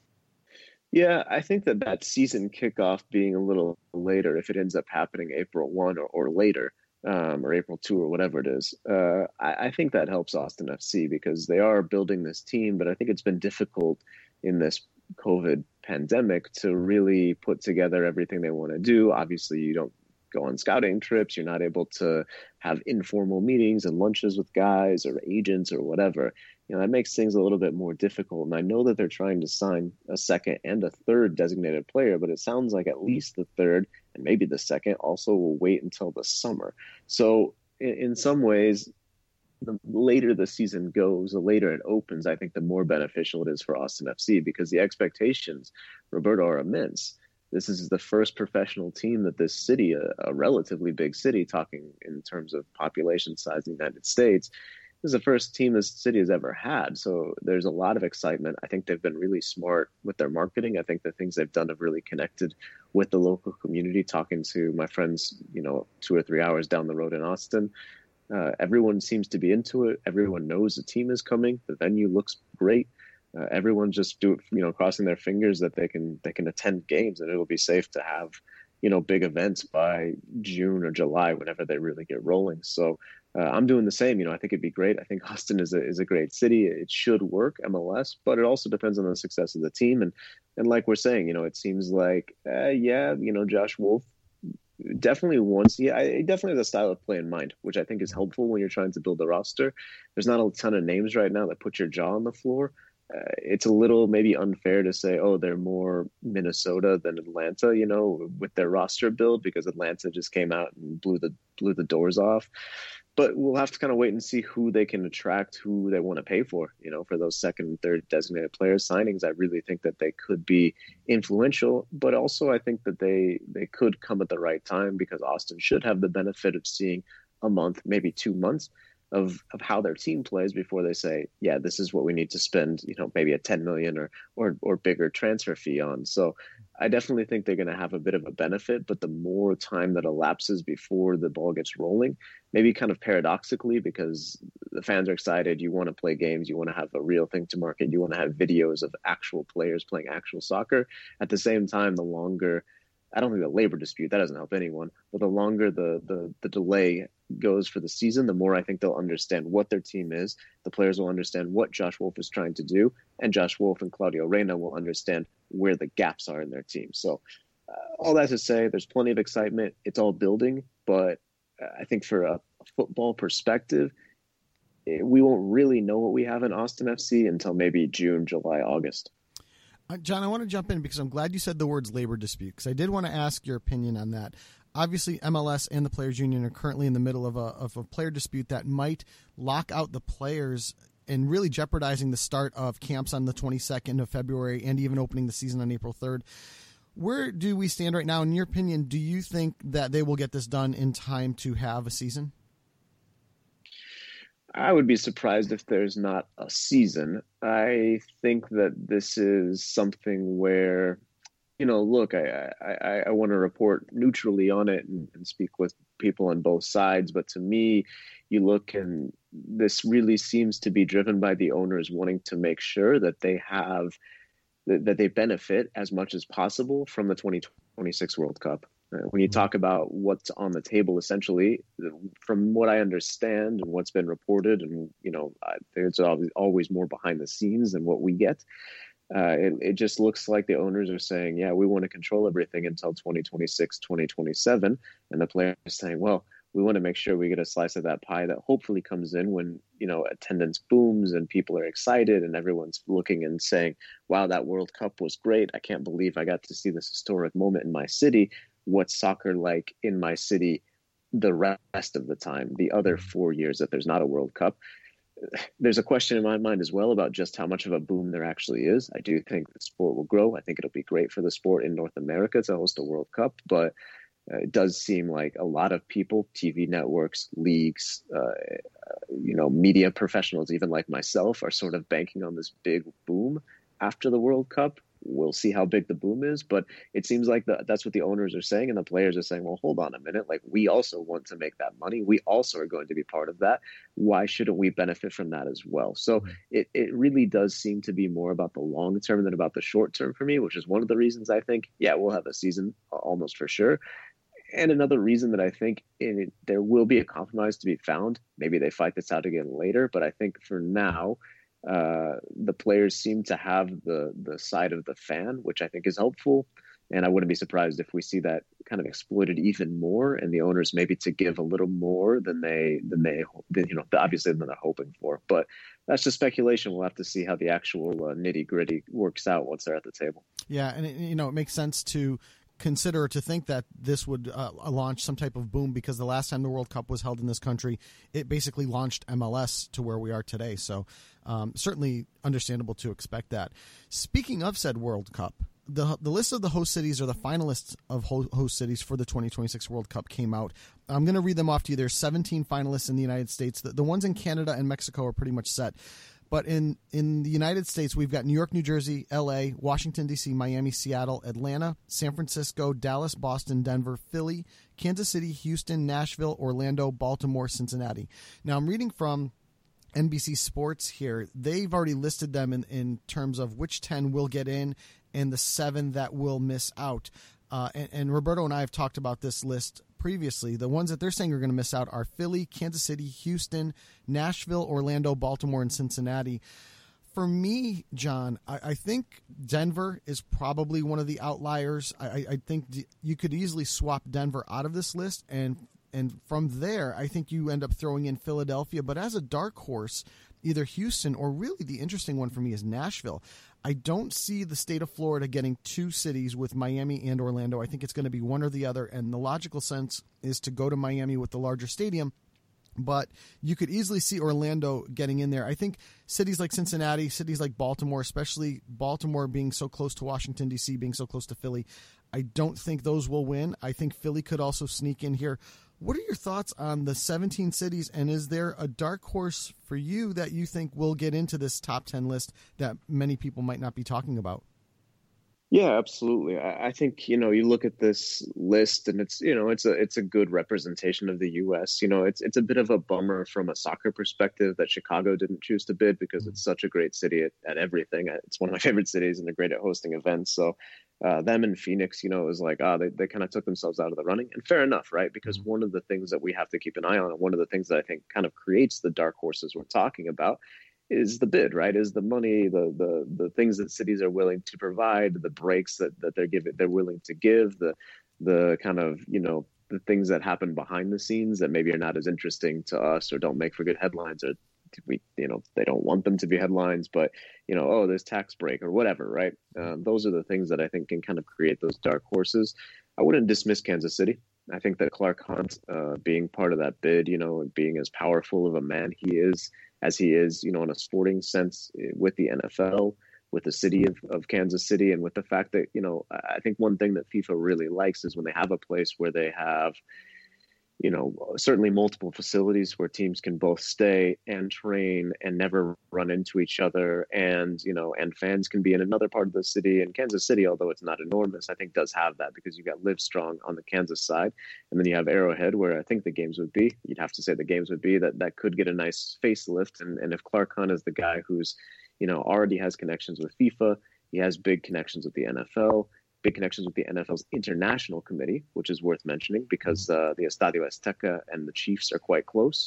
Yeah, I think that season kickoff being a little later, if it ends up happening April 1 or later, or April 2 or whatever it is, I think that helps Austin FC because they are building this team, but I think it's been difficult in this COVID pandemic to really put together everything they want to do. Obviously, you don't go on scouting trips. You're not able to have informal meetings and lunches with guys or agents or whatever. That makes things a little bit more difficult. And I know that they're trying to sign a second and a third designated player, but it sounds like at least the third and maybe the second also will wait until the summer. So in some ways, the later the season goes, the later it opens, I think the more beneficial it is for Austin FC because the expectations, Roberto, are immense. This is the first professional team that this city, a relatively big city, talking in terms of population size in the United States, This is the first team this city has ever had. So there's a lot of excitement. I think they've been really smart with their marketing. I think the things they've done have really connected with the local community. Talking to my friends, 2 or 3 hours down the road in Austin, everyone seems to be into it. Everyone knows the team is coming. The venue looks great. Everyone's just crossing their fingers that they can attend games, and it'll be safe to have, big events by June or July, whenever they really get rolling. So I'm doing the same. I think it'd be great. I think Austin is a great city. It should work MLS, but it also depends on the success of the team. And like we're saying, it seems like, Josh Wolf definitely wants, he definitely has a style of play in mind, which I think is helpful when you're trying to build a roster. There's not a ton of names right now that put your jaw on the floor. It's a little maybe unfair to say, oh, they're more Minnesota than Atlanta, with their roster build, because Atlanta just came out and blew the doors off. But we'll have to kind of wait and see who they can attract, who they want to pay for those second and third designated players signings. I really think that they could be influential, but also I think that they could come at the right time, because Austin should have the benefit of seeing a month, maybe 2 months of how their team plays before they say, yeah, this is what we need to spend, maybe a 10 million or bigger transfer fee on. So I definitely think they're going to have a bit of a benefit, but the more time that elapses before the ball gets rolling, maybe kind of paradoxically, because the fans are excited, you want to play games, you want to have a real thing to market, you want to have videos of actual players playing actual soccer. At the same time, the longer, I don't think the labor dispute, that doesn't help anyone, but the longer the delay goes for the season, the more I think they'll understand what their team is. The players will understand what Josh Wolf is trying to do, and Josh Wolf and Claudio Reyna will understand where the gaps are in their team. So all that to say, there's plenty of excitement. It's all building, but I think for a football perspective, we won't really know what we have in Austin FC until maybe June, July, August. John, I want to jump in because I'm glad you said the words labor dispute, because I did want to ask your opinion on that. Obviously, MLS and the Players Union are currently in the middle of a player dispute that might lock out the players and really jeopardizing the start of camps on the 22nd of February and even opening the season on April 3rd. Where do we stand right now? In your opinion, do you think that they will get this done in time to have a season? I would be surprised if there's not a season. I think that this is something where, look, I want to report neutrally on it and speak with people on both sides. But to me, you look, and this really seems to be driven by the owners wanting to make sure that they have, that they benefit as much as possible from the 2026 World Cup. When you talk about what's on the table, essentially, from what I understand and what's been reported, and there's always more behind the scenes than what we get. It just looks like the owners are saying, yeah, we want to control everything until 2026, 2027. And the players are saying, well, we want to make sure we get a slice of that pie that hopefully comes in when, attendance booms and people are excited and everyone's looking and saying, wow, that World Cup was great. I can't believe I got to see this historic moment in my city. What's soccer like in my city the rest of the time, the other 4 years that there's not a World Cup? There's a question in my mind as well about just how much of a boom there actually is. I do think the sport will grow. I think it'll be great for the sport in North America to host a World Cup, but it does seem like a lot of people, TV networks, leagues, media professionals, even like myself, are sort of banking on this big boom after the World Cup. We'll see how big the boom is, but it seems like that's what the owners are saying, and the players are saying, well, hold on a minute, like, we also want to make that money. We also are going to be part of that. Why shouldn't we benefit from that as well? So it really does seem to be more about the long term than about the short term for me, which is one of the reasons I think, yeah, we'll have a season almost for sure. And another reason that I think there will be a compromise to be found. Maybe they fight this out again later, but I think for now, the players seem to have the side of the fan, which I think is helpful. And I wouldn't be surprised if we see that kind of exploited even more, and the owners maybe to give a little more than they obviously than they're hoping for. But that's just speculation. We'll have to see how the actual nitty gritty works out once they're at the table. Yeah, and it makes sense to consider, to think that this would launch some type of boom, because the last time the World Cup was held in this country, it basically launched MLS to where we are today. So certainly understandable to expect that. Speaking of said World Cup, the list of the host cities or the finalists of host cities for the 2026 World Cup came out. I'm going to read them off to you. There's 17 finalists in the United States. The ones in Canada and Mexico are pretty much set. But in the United States, we've got New York, New Jersey, L.A., Washington, D.C., Miami, Seattle, Atlanta, San Francisco, Dallas, Boston, Denver, Philly, Kansas City, Houston, Nashville, Orlando, Baltimore, Cincinnati. Now, I'm reading from NBC Sports here. They've already listed them in terms of which 10 will get in and the 7 that will miss out. And Roberto and I have talked about this list previously. The ones that they're saying are going to miss out are Philly, Kansas City, Houston, Nashville, Orlando, Baltimore, and Cincinnati. For me, John, I think Denver is probably one of the outliers. I think you could easily swap Denver out of this list, and from there, I think you end up throwing in Philadelphia. But as a dark horse, either Houston or really the interesting one for me is Nashville. I don't see the state of Florida getting 2 cities with Miami and Orlando. I think it's going to be one or the other, and the logical sense is to go to Miami with the larger stadium. But you could easily see Orlando getting in there. I think cities like Cincinnati, cities like Baltimore, especially Baltimore being so close to Washington, D.C., being so close to Philly, I don't think those will win. I think Philly could also sneak in here. What are your thoughts on the 17 cities, and is there a dark horse for you that you think will get into this top 10 list that many people might not be talking about? Yeah, absolutely. I think, you look at this list and it's a good representation of the U.S. It's a bit of a bummer from a soccer perspective that Chicago didn't choose to bid because it's such a great city at everything. It's one of my favorite cities and they're great at hosting events. So them and Phoenix, it was like, they kind of took themselves out of the running. And fair enough, right? Because one of the things that we have to keep an eye on, and one of the things that I think kind of creates the dark horses we're talking about, is the bid, right? Is the money, the things that cities are willing to provide, the breaks that they're willing to give, the kind of, the things that happen behind the scenes that maybe are not as interesting to us or don't make for good headlines, or they don't want them to be headlines, but there's tax break or whatever, right? Those are the things that I think can kind of create those dark horses. I wouldn't dismiss Kansas City. I think that Clark Hunt, being part of that bid, being as powerful of a man as he is, in a sporting sense with the NFL, with the city of Kansas City, and with the fact that, I think one thing that FIFA really likes is when they have a place where they have, certainly multiple facilities where teams can both stay and train and never run into each other. And, and fans can be in another part of the city. And Kansas City, although it's not enormous, I think does have that because you got Livestrong on the Kansas side. And then you have Arrowhead, where I think the games would be. You'd have to say the games would be that could get a nice facelift. And if Clark Hunt is the guy who's, already has connections with FIFA, he has big connections with the NFL, big connections with the NFL's international committee, which is worth mentioning because the Estadio Azteca and the Chiefs are quite close.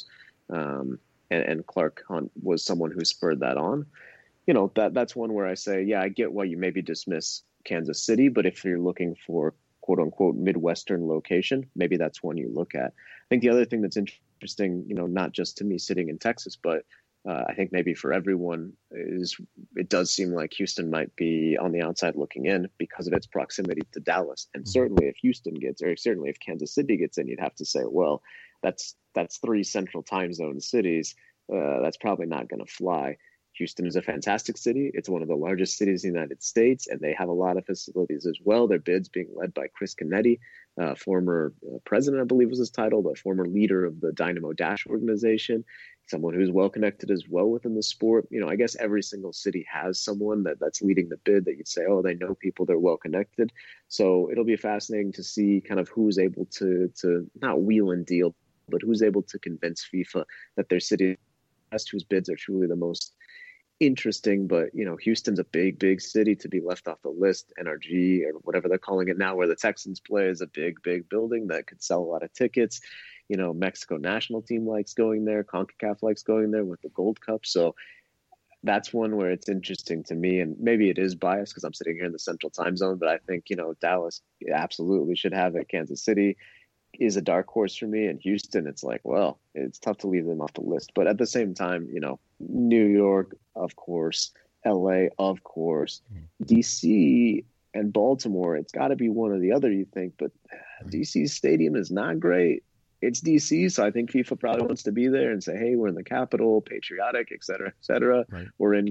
And Clark Hunt was someone who spurred that on. That's one where I say, yeah, I get why you maybe dismiss Kansas City, but if you're looking for quote unquote Midwestern location, maybe that's one you look at. I think the other thing that's interesting, not just to me sitting in Texas, but I think maybe for everyone is it does seem like Houston might be on the outside looking in because of its proximity to Dallas. And certainly if Houston gets, or certainly if Kansas City gets in, you'd have to say, well, that's 3 central time zone cities. That's probably not going to fly. Houston is a fantastic city. It's one of the largest cities in the United States, and they have a lot of facilities as well. Their bid's being led by Chris Canetti, former president, I believe was his title, but former leader of the Dynamo Dash organization, someone who's well connected as well within the sport. I guess every single city has someone that's leading the bid that you'd say, oh, they know people, they're well connected. So it'll be fascinating to see kind of who's able to not wheel and deal, but who's able to convince FIFA that their city best, whose bids are truly the most interesting. But Houston's a big city to be left off the list. NRG or whatever they're calling it now, where the Texans play, is a big building that could sell a lot of tickets. Mexico national team likes going there. CONCACAF likes going there with the Gold Cup. So that's one where it's interesting to me, and maybe it is biased because I'm sitting here in the Central Time Zone, but I think Dallas absolutely should have it. Kansas City is a dark horse for me, and Houston, it's like, well, it's tough to leave them off the list. But at the same time, New York, of course, LA, of course, DC and Baltimore, it's got to be one or the other, you think. But DC's stadium is not great. it's DC, so I think FIFA probably wants to be there and say, hey, we're in the capital, patriotic, et cetera, et cetera. Right. We're in,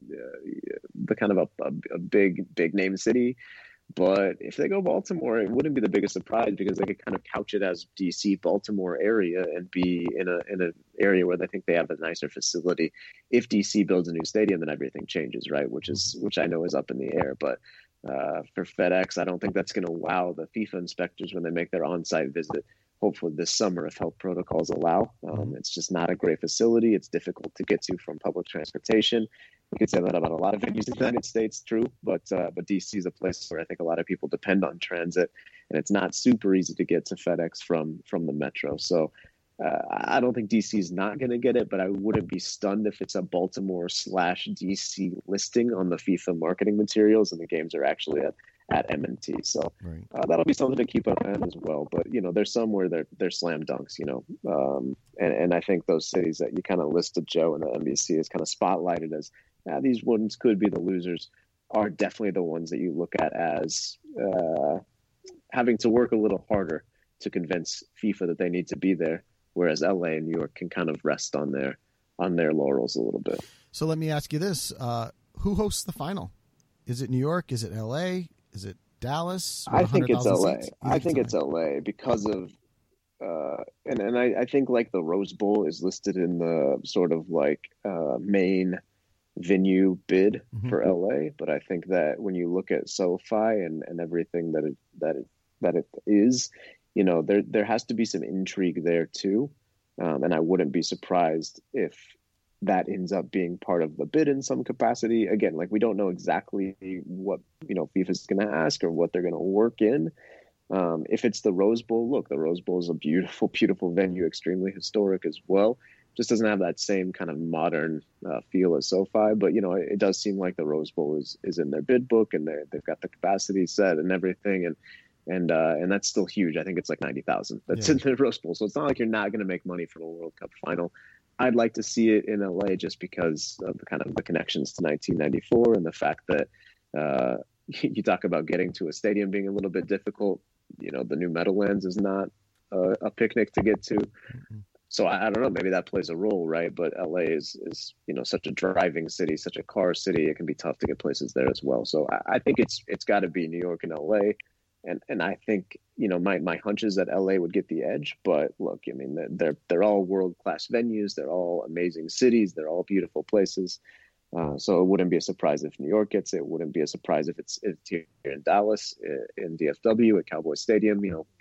the kind of a big name city. But if they go Baltimore, it wouldn't be the biggest surprise because they could kind of couch it as DC Baltimore area and be in an area where they think they have a nicer facility. If DC builds a new stadium, then everything changes, right? Which I know is up in the air. But for FedEx, I don't think that's going to wow the FIFA inspectors when they make their on-site visit. Hopefully this summer, if health protocols allow. It's just not a great facility. It's difficult to get to from public transportation. We could say that about a lot of venues in the United States, true, but DC is a place where I think a lot of people depend on transit, and it's not super easy to get to FedEx from the metro. So I don't think DC is not going to get it, but I wouldn't be stunned if it's a Baltimore/DC listing on the FIFA marketing materials, and the games are actually at M&T. So Right. That'll be something to keep an eye on as well. But, there's some where they're slam dunks, and I think those cities that you kind of listed, Joe, and the NBC is kind of spotlighted as these ones could be the losers are definitely the ones that you look at as having to work a little harder to convince FIFA that they need to be there, whereas LA and New York can kind of rest on their laurels a little bit. So let me ask you this. Who hosts the final? Is it New York? Is it LA? Is it Dallas? I think it's LA. Seats? I think it's LA because of, and I think like the Rose Bowl is listed in the sort of like main venue bid for LA, but I think that when you look at SoFi and everything that it is, there has to be some intrigue there too, and I wouldn't be surprised if that ends up being part of the bid in some capacity. Again, like we don't know exactly what FIFA is going to ask or what they're going to work in. If it's the Rose Bowl, look, the Rose Bowl is a beautiful, beautiful venue, extremely historic as well. Just doesn't have that same kind of modern feel as SoFi, but it does seem like the Rose Bowl is in their bid book, and they've got the capacity set and everything, and that's still huge. I think it's like 90,000 that's in the Rose Bowl, so it's not like you're not going to make money from a World Cup final. I'd like to see it in LA just because of the connections to 1994 and the fact that you talk about getting to a stadium being a little bit difficult. The new Meadowlands is not a picnic to get to. So I don't know, maybe that plays a role, right? But LA is such a driving city, such a car city. It can be tough to get places there as well. So I think it's got to be New York and LA. And I think, my hunch is that LA would get the edge, but look, I mean, they're all world-class venues. They're all amazing cities. They're all beautiful places. So it wouldn't be a surprise if New York gets it. It wouldn't be a surprise if it's here in Dallas, in DFW, at Cowboy Stadium.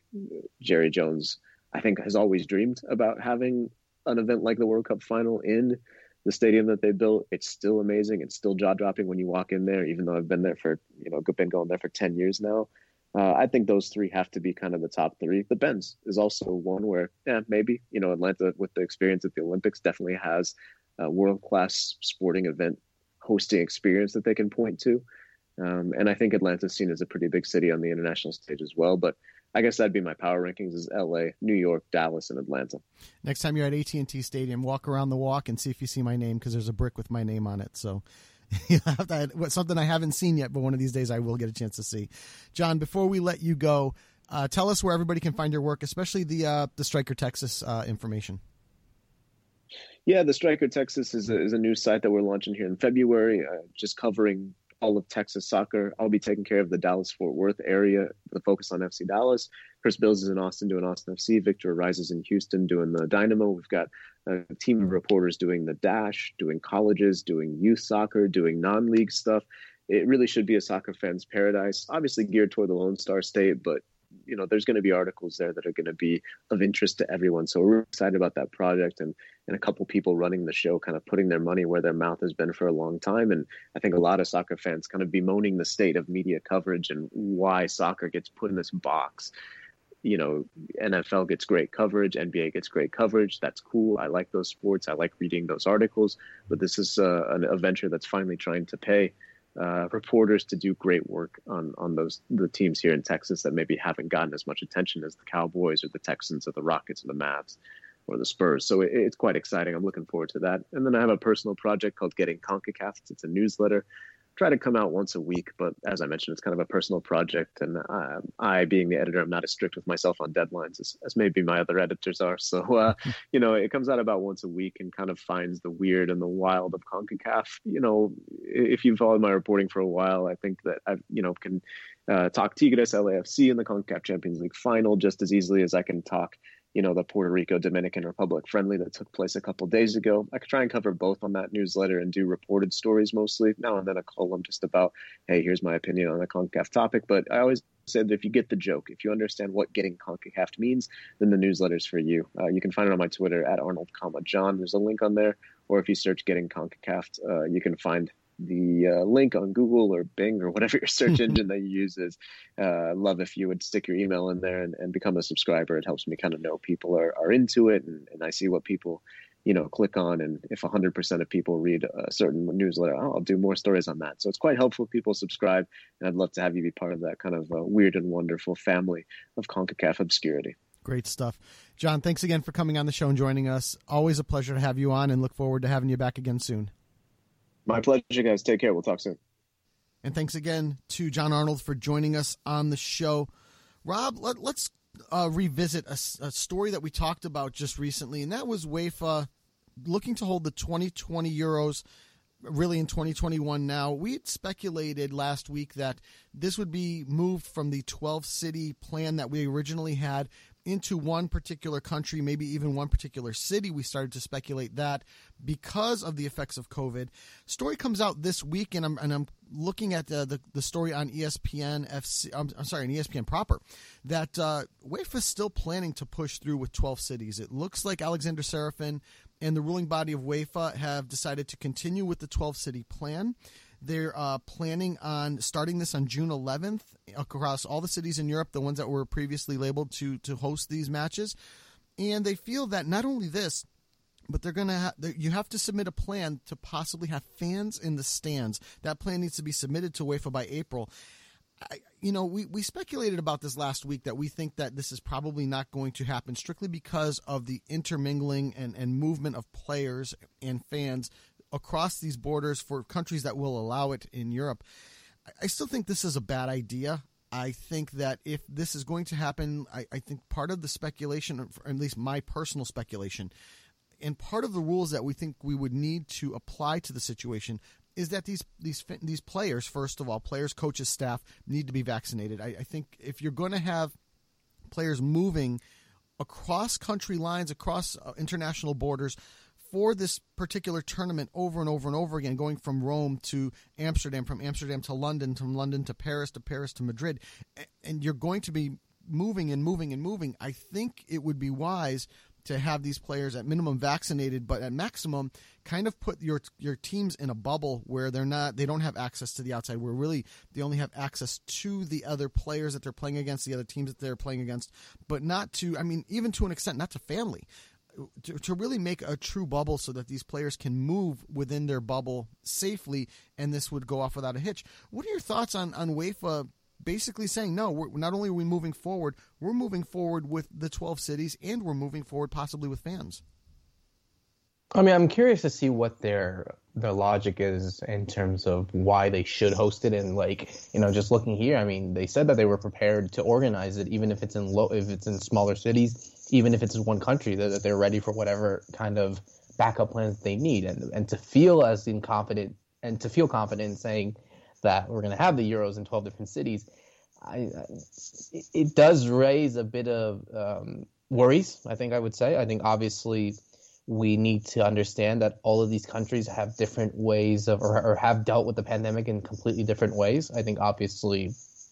Jerry Jones, I think, has always dreamed about having an event like the World Cup final in the stadium that they built. It's still amazing. It's still jaw-dropping when you walk in there, even though I've been there for, been going there for 10 years now. I think those three have to be kind of the top three. The Benz is also one where, maybe, Atlanta with the experience at the Olympics definitely has a world-class sporting event hosting experience that they can point to. And I think Atlanta's seen as a pretty big city on the international stage as well. But I guess that'd be my power rankings is LA, New York, Dallas, and Atlanta. Next time you're at AT&T Stadium, walk around the walk and see if you see my name, because there's a brick with my name on it. So you have to, something I haven't seen yet, but one of these days I will get a chance to see. John, before we let you go, tell us where everybody can find your work, especially the Striker Texas information. Yeah, the Striker Texas is a new site that we're launching here in February, just covering all of Texas soccer. I'll be taking care of the Dallas-Fort Worth area, the focus on FC Dallas. Chris Bills is in Austin doing Austin FC. Victor Ariz is in Houston doing the Dynamo. We've got a team of reporters doing the Dash, doing colleges, doing youth soccer, doing non-league stuff. It really should be a soccer fan's paradise, obviously geared toward the Lone Star State, but there's going to be articles there that are going to be of interest to everyone. So we're excited about that project, and a couple people running the show kind of putting their money where their mouth has been for a long time. And I think a lot of soccer fans kind of bemoaning the state of media coverage and why soccer gets put in this box. NFL gets great coverage, NBA gets great coverage. That's cool. I like those sports. I like reading those articles, but this is a venture that's finally trying to pay reporters to do great work on the teams here in Texas that maybe haven't gotten as much attention as the Cowboys or the Texans or the Rockets or the Mavs or the Spurs. So it's quite exciting. I'm looking forward to that. And then I have a personal project called Getting CONCACAF. It's a newsletter try to come out once a week. But as I mentioned, it's kind of a personal project, and I, being the editor, I'm not as strict with myself on deadlines as maybe my other editors are. So, it comes out about once a week and kind of finds the weird and the wild of CONCACAF. If you've followed my reporting for a while, I think that I, can talk Tigres LAFC in the CONCACAF Champions League final just as easily as I can talk the Puerto Rico Dominican Republic friendly that took place a couple days ago. I could try and cover both on that newsletter and do reported stories mostly. Now and then a column just about, hey, here's my opinion on a CONCACAF topic. But I always said that if you get the joke, if you understand what getting CONCACAF means, then the newsletter's for you. You can find it on my Twitter at Arnold, John. There's a link on there. Or if you search getting CONCACAF, you can find the link on Google or Bing or whatever your search engine that you use is. Love if you would stick your email in there and become a subscriber. It helps me kind of know people are into it, and I see what people click on, and if 100% of people read a certain newsletter, I'll do more stories on that. So it's quite helpful if people subscribe, and I'd love to have you be part of that kind of weird and wonderful family of CONCACAF obscurity. Great stuff. John, thanks again for coming on the show and joining us. Always a pleasure to have you on, and look forward to having you back again soon. My pleasure, guys. Take care. We'll talk soon. And thanks again to John Arnold for joining us on the show. Rob, let's revisit a story that we talked about just recently, and that was UEFA looking to hold the 2020 Euros really in 2021 now. We had speculated last week that this would be moved from the 12-city plan that we originally had into one particular country, maybe even one particular city. We started to speculate that because of the effects of COVID. Story comes out this week, and I'm looking at the story on ESPN FC. I'm sorry, on ESPN proper, that UEFA is still planning to push through with 12 cities. It looks like Alexander Serafin and the ruling body of UEFA have decided to continue with the 12-city plan. They're planning on starting this on June 11th across all the cities in Europe, the ones that were previously labeled to host these matches. And they feel that not only this, but they're going to you have to submit a plan to possibly have fans in the stands. That plan needs to be submitted to UEFA by April. We speculated about this last week, that we think that this is probably not going to happen strictly because of the intermingling and movement of players and fans across these borders for countries that will allow it in Europe. I still think this is a bad idea. I think that if this is going to happen, I think part of the speculation, or at least my personal speculation, and part of the rules that we think we would need to apply to the situation is that these players, first of all, players, coaches, staff, need to be vaccinated. I think if you're going to have players moving across country lines, across international borders for this particular tournament over and over and over again, going from Rome to Amsterdam, from Amsterdam to London, from London to Paris to Madrid, and you're going to be moving and moving and moving, I think it would be wise to have these players at minimum vaccinated, but at maximum kind of put your teams in a bubble where they don't have access to the outside, where really they only have access to the other players that they're playing against, the other teams that they're playing against, but not to, even to an extent, not to family. To really make a true bubble so that these players can move within their bubble safely, and this would go off without a hitch. What are your thoughts on UEFA basically saying, no, not only are we moving forward, we're moving forward with the 12 cities, and we're moving forward possibly with fans? I'm curious to see what their logic is in terms of why they should host it. And just looking here, they said that they were prepared to organize it, even if it's in smaller cities, even if it's in one country, that they're ready for whatever kind of backup plans they need, and to feel confident in saying that we're going to have the Euros in 12 different cities. It does raise a bit of worries, I think I would say. I think obviously we need to understand that all of these countries have different ways of, or have dealt with the pandemic in completely different ways. I think obviously,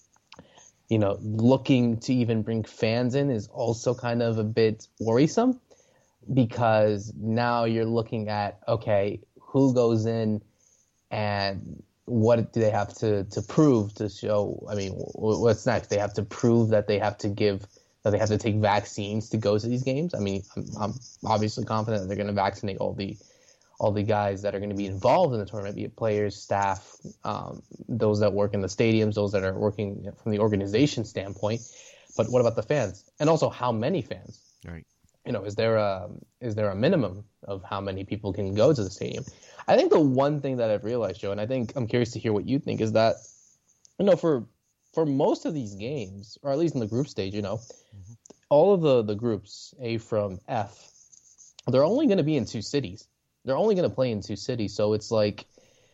looking to even bring fans in is also kind of a bit worrisome, because now you're looking at, okay, who goes in and what do they have to prove to show? What's next? They have to prove that they have to take vaccines to go to these games. I'm obviously confident that they're going to vaccinate all the guys that are going to be involved in the tournament, be it players, staff, those that work in the stadiums, those that are working from the organization standpoint. But what about the fans? And also, how many fans? Right. is there a minimum of how many people can go to the stadium? I think the one thing that I've realized, Joe, and I think I'm curious to hear what you think, is that, for most of these games, or at least in the group stage, all of the groups, A from F, they're only going to be in two cities. They're only going to play in two cities. So it's like,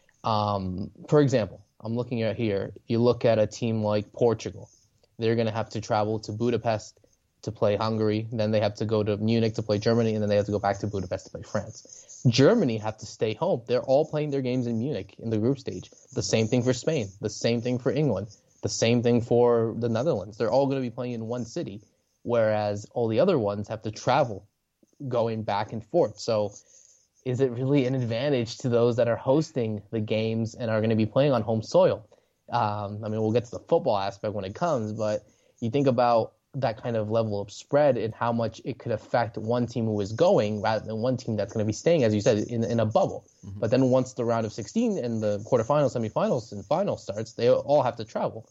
for example, I'm looking at here, you look at a team like Portugal. They're going to have to travel to Budapest to play Hungary. Then they have to go to Munich to play Germany, and then they have to go back to Budapest to play France. Germany have to stay home. They're all playing their games in Munich in the group stage. The same thing for Spain. The same thing for England. The same thing for the Netherlands. They're all going to be playing in one city, whereas all the other ones have to travel, going back and forth. So is it really an advantage to those that are hosting the games and are going to be playing on home soil? We'll get to the football aspect when it comes, but you think about that kind of level of spread and how much it could affect one team who is going rather than one team that's going to be staying, as you said, in a bubble. Mm-hmm. But then once the round of 16 and the quarterfinals, semifinals, and finals starts, they all have to travel.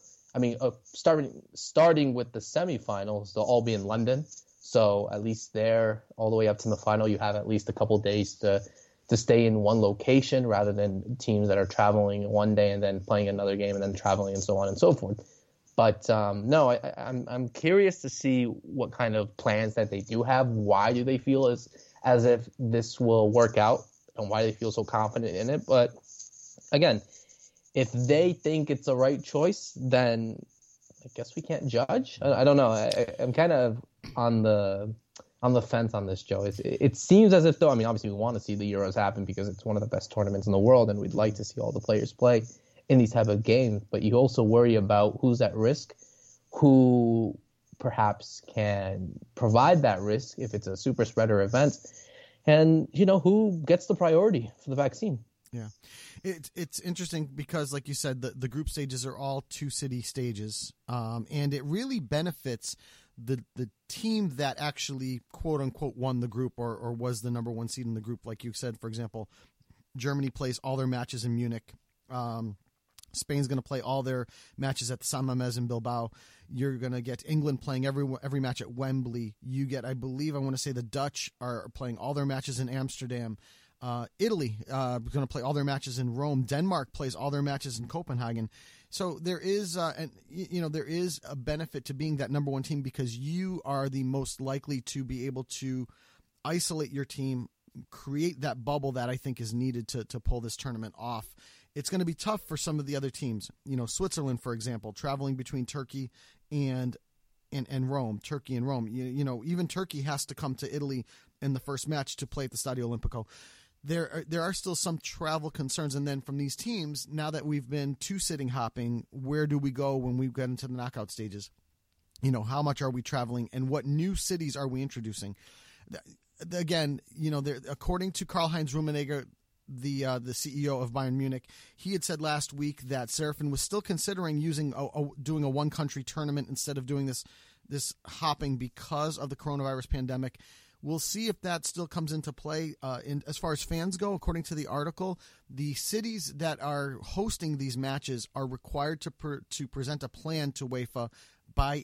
Starting with the semifinals, they'll all be in London. So at least there, all the way up to the final, you have at least a couple days to stay in one location rather than teams that are traveling one day and then playing another game and then traveling and so on and so forth. But I'm curious to see what kind of plans that they do have. Why do they feel as if this will work out, and why they feel so confident in it? But again, if they think it's the right choice, then I guess we can't judge. I don't know. I'm kind of on the fence on this, Joe. It seems as if, though, obviously we want to see the Euros happen because it's one of the best tournaments in the world, and we'd like to see all the players play in these type of games. But you also worry about who's at risk, who perhaps can provide that risk if it's a super spreader event, and who gets the priority for the vaccine. Yeah, it's interesting because, like you said, the group stages are all two-city stages, and it really benefits the team that actually, quote-unquote, won the group or was the number one seed in the group. Like you said, for example, Germany plays all their matches in Munich. Spain's going to play all their matches at the San Mamés in Bilbao. You're going to get England playing every match at Wembley. You get, I want to say the Dutch are playing all their matches in Amsterdam. Italy going to play all their matches in Rome. Denmark plays all their matches in Copenhagen. So there is, there is a benefit to being that number one team because you are the most likely to be able to isolate your team, create that bubble that I think is needed to pull this tournament off. It's going to be tough for some of the other teams. Switzerland, for example, traveling between Turkey and Rome. Turkey and Rome. Even Turkey has to come to Italy in the first match to play at the Stadio Olimpico. There are still some travel concerns. And then from these teams, now that we've been two-sitting hopping, where do we go when we get into the knockout stages? How much are we traveling and what new cities are we introducing? Again, according to Karl-Heinz Rummenigge, the CEO of Bayern Munich, he had said last week that Serafin was still considering doing a one-country tournament instead of doing this hopping because of the coronavirus pandemic. We'll see if that still comes into play. As far as fans go, according to the article, the cities that are hosting these matches are required to present a plan to UEFA by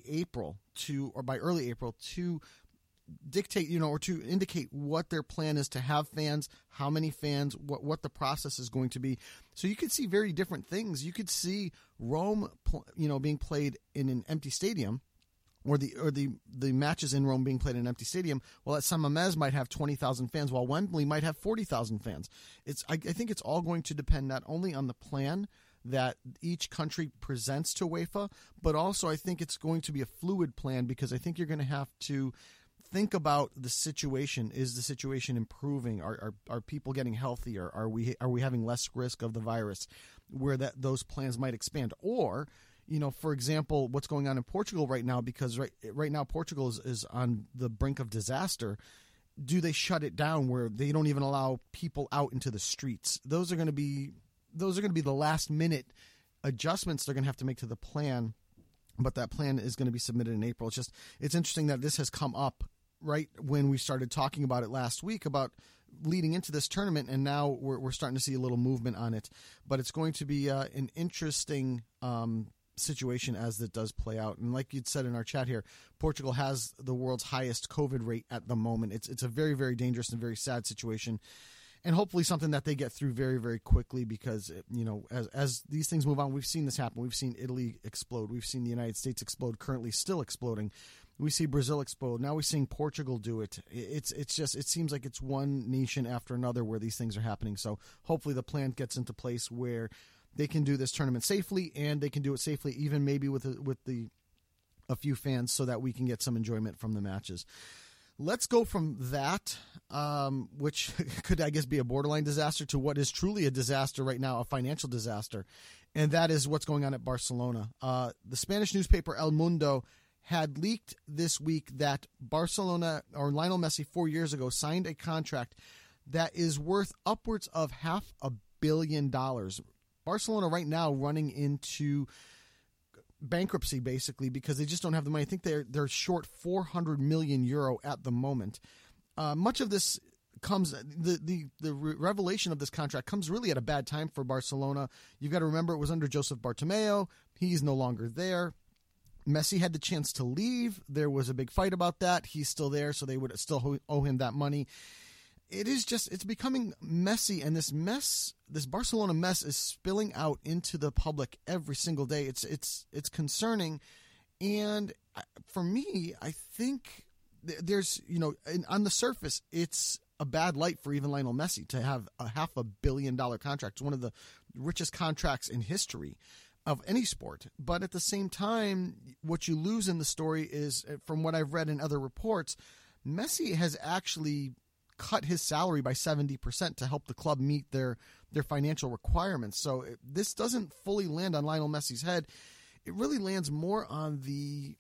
early April to dictate, or to indicate what their plan is to have fans, how many fans, what the process is going to be. So you could see very different things. You could see Rome, being played in an empty stadium, or the matches in Rome being played in an empty stadium, while at San Mamés might have 20,000 fans, while Wembley might have 40,000 fans. I think it's all going to depend not only on the plan that each country presents to UEFA, but also I think it's going to be a fluid plan because I think you're going to have to think about the situation. Is the situation improving? Are people getting healthier? Are we having less risk of the virus? Where those plans might expand, or for example, what's going on in Portugal right now? Because right now Portugal is on the brink of disaster. Do they shut it down where they don't even allow people out into the streets? Those are going to be the last minute adjustments they're going to have to make to the plan. But that plan is going to be submitted in April. It's interesting that this has come up right when we started talking about it last week about leading into this tournament, and now we're starting to see a little movement on it. But it's going to be an interesting situation as it does play out. And like you'd said in our chat here, Portugal has the world's highest COVID rate at the moment. It's a very, very dangerous and very sad situation. And hopefully something that they get through very, very quickly because, as these things move on, we've seen this happen. We've seen Italy explode. We've seen the United States explode, currently still exploding. We see Brazil explode. Now we're seeing Portugal do it. It seems like it's one nation after another where these things are happening. So hopefully the plan gets into place where they can do this tournament safely, and they can do it safely even maybe with a few fans so that we can get some enjoyment from the matches. Let's go from that, which could, I guess, be a borderline disaster, to what is truly a disaster right now, a financial disaster, and that is what's going on at Barcelona. The Spanish newspaper El Mundo had leaked this week that Barcelona, or Lionel Messi 4 years ago, signed a contract that is worth upwards of $500 million. Barcelona right now running into bankruptcy basically because they just don't have the money. I think they're short 400 million euro at the moment. Much of this comes the revelation of this contract comes really at a bad time for Barcelona. You've got to remember it was under Joseph Bartomeu. He's no longer there. Messi had the chance to leave. There was a big fight about that. He's still there, so they would still owe him that money. It's becoming messy, and this Barcelona mess is spilling out into the public every single day. It's concerning, and for me, I think there's on the surface, it's a bad light for even Lionel Messi to have a $500 million contract. It's one of the richest contracts in history of any sport. But at the same time, what you lose in the story is, from what I've read in other reports, Messi has actually cut his salary by 70% to help the club meet their financial requirements. So this doesn't fully land on Lionel Messi's head. It really lands more on the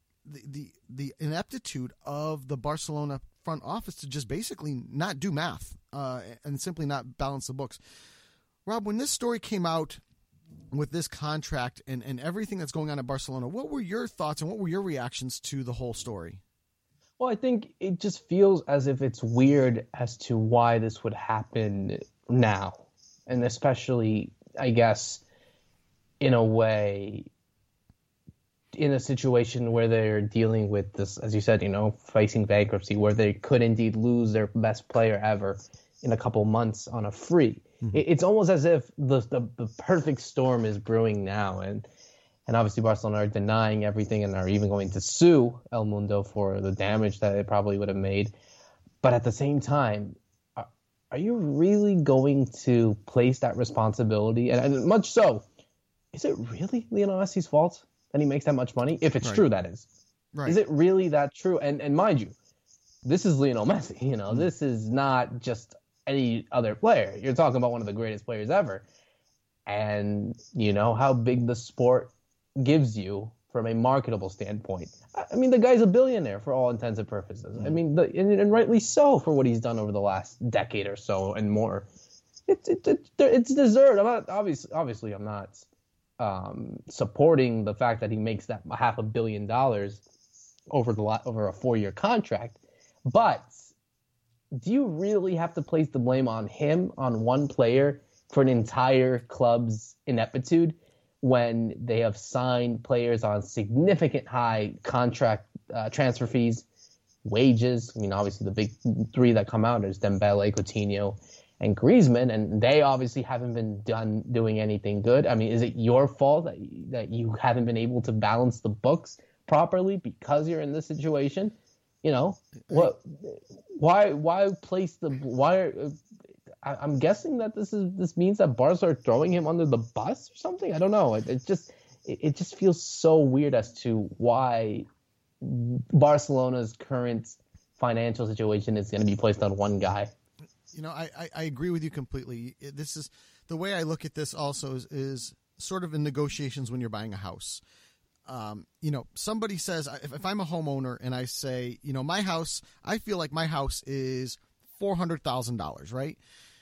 ineptitude of the Barcelona front office to just basically not do math and simply not balance the books. Rob, when this story came out with this contract and everything that's going on at Barcelona, what were your thoughts and what were your reactions to the whole story? Well, I think it just feels as if it's weird as to why this would happen now. And especially, I guess, in a way, in a situation where they're dealing with this, as you said, facing bankruptcy, where they could indeed lose their best player ever in a couple months on a free. Mm-hmm. It's almost as if the perfect storm is brewing now. And obviously Barcelona are denying everything and are even going to sue El Mundo for the damage that it probably would have made. But at the same time, are you really going to place that responsibility? And much so, is it really Lionel Messi's fault that he makes that much money? If it's true, that is. Right. Is it really that true? And mind you, this is Lionel Messi. This is not just any other player. You're talking about one of the greatest players ever. And you know how big the sport gives you from a marketable standpoint. I mean, the guy's a billionaire for all intents and purposes. I mean, and rightly so for what he's done over the last decade or so and more. It's deserved. I'm not obviously I'm not supporting the fact that he makes that $500 million over a 4-year contract, but do you really have to place the blame on him, on one player, for an entire club's ineptitude when they have signed players on significant high contract transfer fees, wages? I mean, obviously the big three that come out is Dembele, Coutinho, and Griezmann, and they obviously haven't been doing anything good. I mean, is it your fault that you haven't been able to balance the books properly because you're in this situation? What? Why place the why? I'm guessing that this means that Barca are throwing him under the bus or something. I don't know. It just feels so weird as to why Barcelona's current financial situation is going to be placed on one guy. I agree with you completely. This is the way I look at this. Also, is sort of in negotiations when you're buying a house. Somebody says, if I'm a homeowner and I say, my house, I feel like my house is $400,000, right?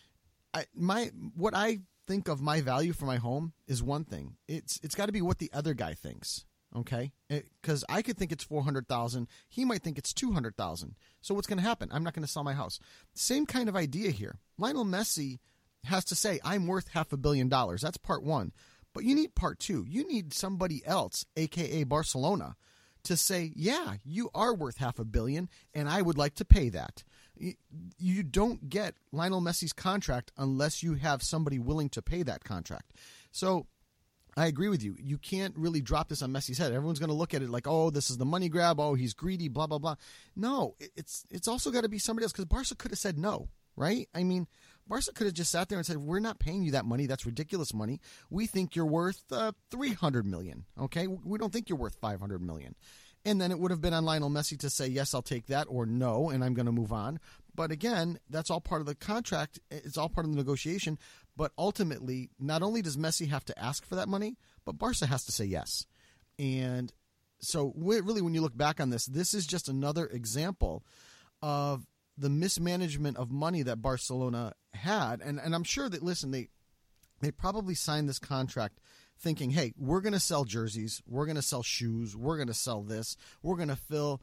What I think of my value for my home is one thing. It's got to be what the other guy thinks. Okay, because I could think it's $400,000. He might think it's $200,000. So what's going to happen? I'm not going to sell my house. Same kind of idea here. Lionel Messi has to say, I'm worth $500 million. That's part one. But you need part two. You need somebody else, a.k.a. Barcelona, to say, yeah, you are worth $500 million, and I would like to pay that. You don't get Lionel Messi's contract unless you have somebody willing to pay that contract. So I agree with you. You can't really drop this on Messi's head. Everyone's going to look at it like, oh, this is the money grab. Oh, he's greedy, blah, blah, blah. No, it's also got to be somebody else, because Barca could have said no, right? I mean, Barca could have just sat there and said, we're not paying you that money. That's ridiculous money. We think you're worth $300 million, okay? We don't think you're worth $500 million. And then it would have been on Lionel Messi to say, yes, I'll take that, or no, and I'm going to move on. But again, that's all part of the contract. It's all part of the negotiation. But ultimately, not only does Messi have to ask for that money, but Barca has to say yes. And so really, when you look back on this, this is just another example of the mismanagement of money that Barcelona had. And I'm sure that, listen, they probably signed this contract thinking, hey, we're going to sell jerseys, we're going to sell shoes, we're going to sell this, we're going to fill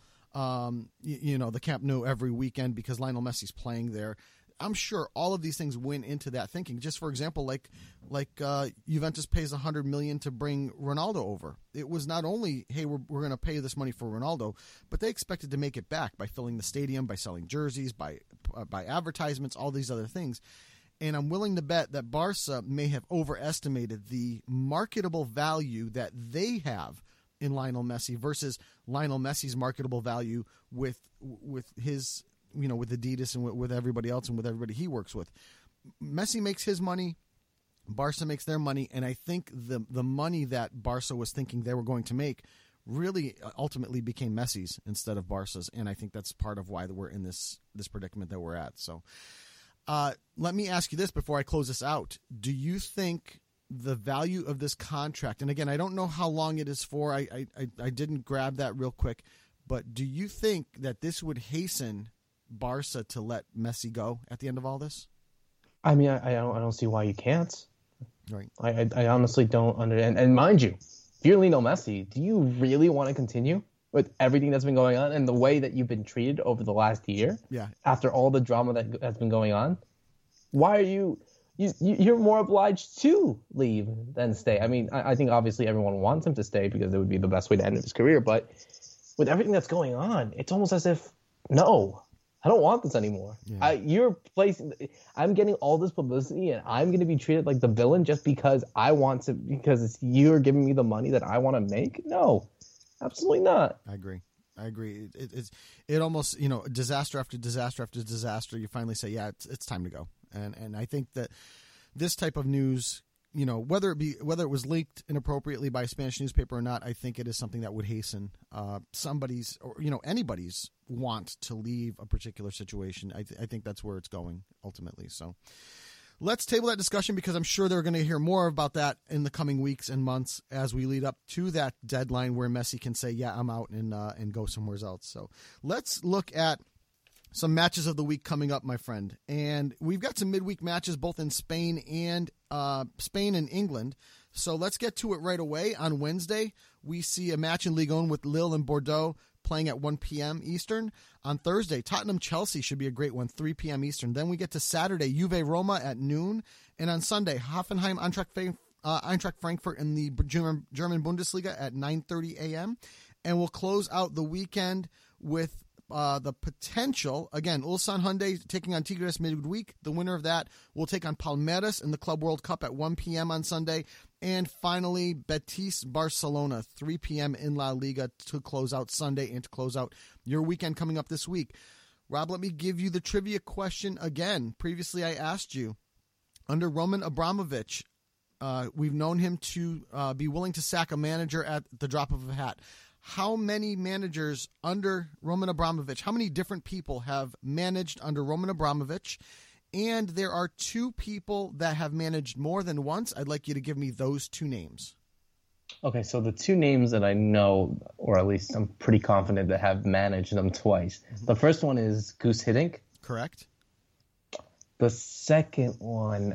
the Camp Nou every weekend because Lionel Messi's playing there. I'm sure all of these things went into that thinking. Just for example, like Juventus pays $100 million to bring Ronaldo over. It was not only, hey, we're going to pay this money for Ronaldo, but they expected to make it back by filling the stadium, by selling jerseys, by advertisements, all these other things. And I'm willing to bet that Barca may have overestimated the marketable value that they have in Lionel Messi versus Lionel Messi's marketable value with his, with Adidas and with everybody else and with everybody he works with. Messi makes his money, Barca makes their money, and I think the money that Barca was thinking they were going to make really ultimately became Messi's instead of Barca's, and I think that's part of why we're in this predicament that we're at. So let me ask you this before I close this out. Do you think the value of this contract, and again, I don't know how long it is for, I didn't grab that real quick, but do you think that this would hasten Barca to let Messi go at the end of all this? I mean, I don't see why you can't. Right. I honestly don't understand. And mind you, if you're Lionel Messi, do you really want to continue with everything that's been going on and the way that you've been treated over the last year? Yeah. After all the drama that has been going on, why are you're more obliged to leave than stay? I mean, I think obviously everyone wants him to stay because it would be the best way to end his career. But with everything that's going on, it's almost as if, no, I don't want this anymore. Yeah. I'm getting all this publicity and I'm going to be treated like the villain just because because you're giving me the money that I want to make? No, absolutely not. I agree. It almost, disaster after disaster after disaster, you finally say, yeah, it's time to go. And I think that this type of news, whether it was leaked inappropriately by a Spanish newspaper or not, I think it is something that would hasten somebody's or anybody's want to leave a particular situation. I think that's where it's going ultimately. So let's table that discussion because I'm sure they're going to hear more about that in the coming weeks and months as we lead up to that deadline where Messi can say, yeah, I'm out and go somewhere else. So let's look at some matches of the week coming up, my friend. And we've got some midweek matches both in Spain and England. So let's get to it right away. On Wednesday, we see a match in Ligue 1 with Lille and Bordeaux playing at 1 p.m. Eastern. On Thursday, Tottenham-Chelsea should be a great one, 3 p.m. Eastern. Then we get to Saturday, Juve-Roma at noon. And on Sunday, Hoffenheim-Eintracht Frankfurt in the German Bundesliga at 9:30 a.m. And we'll close out the weekend with the potential, again, Ulsan Hyundai taking on Tigres midweek. The winner of that will take on Palmeiras in the Club World Cup at 1 p.m. on Sunday. And finally, Betis Barcelona, 3 p.m. in La Liga to close out Sunday and to close out your weekend coming up this week. Rob, let me give you the trivia question again. Previously, I asked you, under Roman Abramovich, we've known him to be willing to sack a manager at the drop of a hat. How many managers under Roman Abramovich, how many different people have managed under Roman Abramovich? And there are two people that have managed more than once. I'd like you to give me those two names. Okay, so the two names that I know, or at least I'm pretty confident that have managed them twice. Mm-hmm. The first one is Guus Hiddink. Correct. The second one,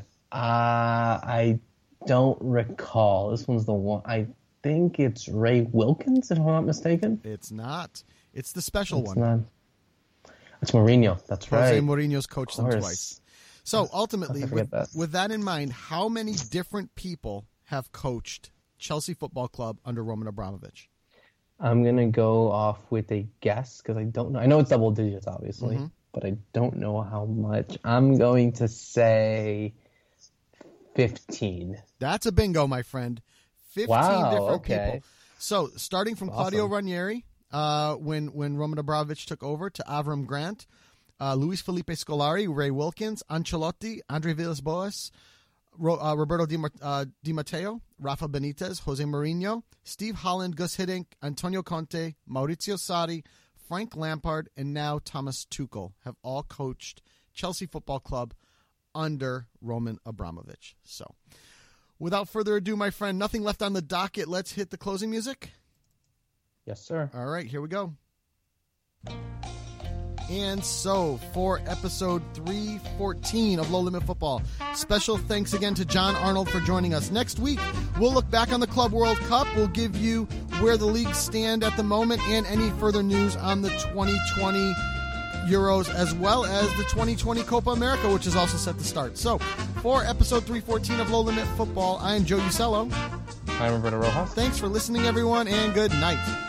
I don't recall. This one's the one, I think it's Ray Wilkins, if I'm not mistaken. It's not. It's the special one. Not. It's Mourinho. That's right. Jose Mourinho's coached them twice. So ultimately, with that in mind, how many different people have coached Chelsea Football Club under Roman Abramovich? I'm going to go off with a guess because I don't know. I know it's double digits, obviously, but I don't know how much. I'm going to say 15. That's a bingo, my friend. 15 different people. So, starting from Claudio Ranieri, when Roman Abramovich took over, to Avram Grant, Luis Felipe Scolari, Ray Wilkins, Ancelotti, Andre Villas-Boas, Roberto Di Matteo, Rafa Benitez, Jose Mourinho, Steve Holland, Gus Hiddink, Antonio Conte, Maurizio Sarri, Frank Lampard, and now Thomas Tuchel have all coached Chelsea Football Club under Roman Abramovich. So, without further ado, my friend, nothing left on the docket. Let's hit the closing music. Yes, sir. All right, here we go. And so, for episode 314 of Low Limit Football, special thanks again to John Arnold for joining us. Next week, we'll look back on the Club World Cup. We'll give you where the leagues stand at the moment and any further news on the 2020 Euros, as well as the 2020 Copa America, which is also set to start. So, for episode 314 of Low Limit Football, I am Joe Usello. I'm Roberto Rojas. Thanks for listening, everyone, and good night.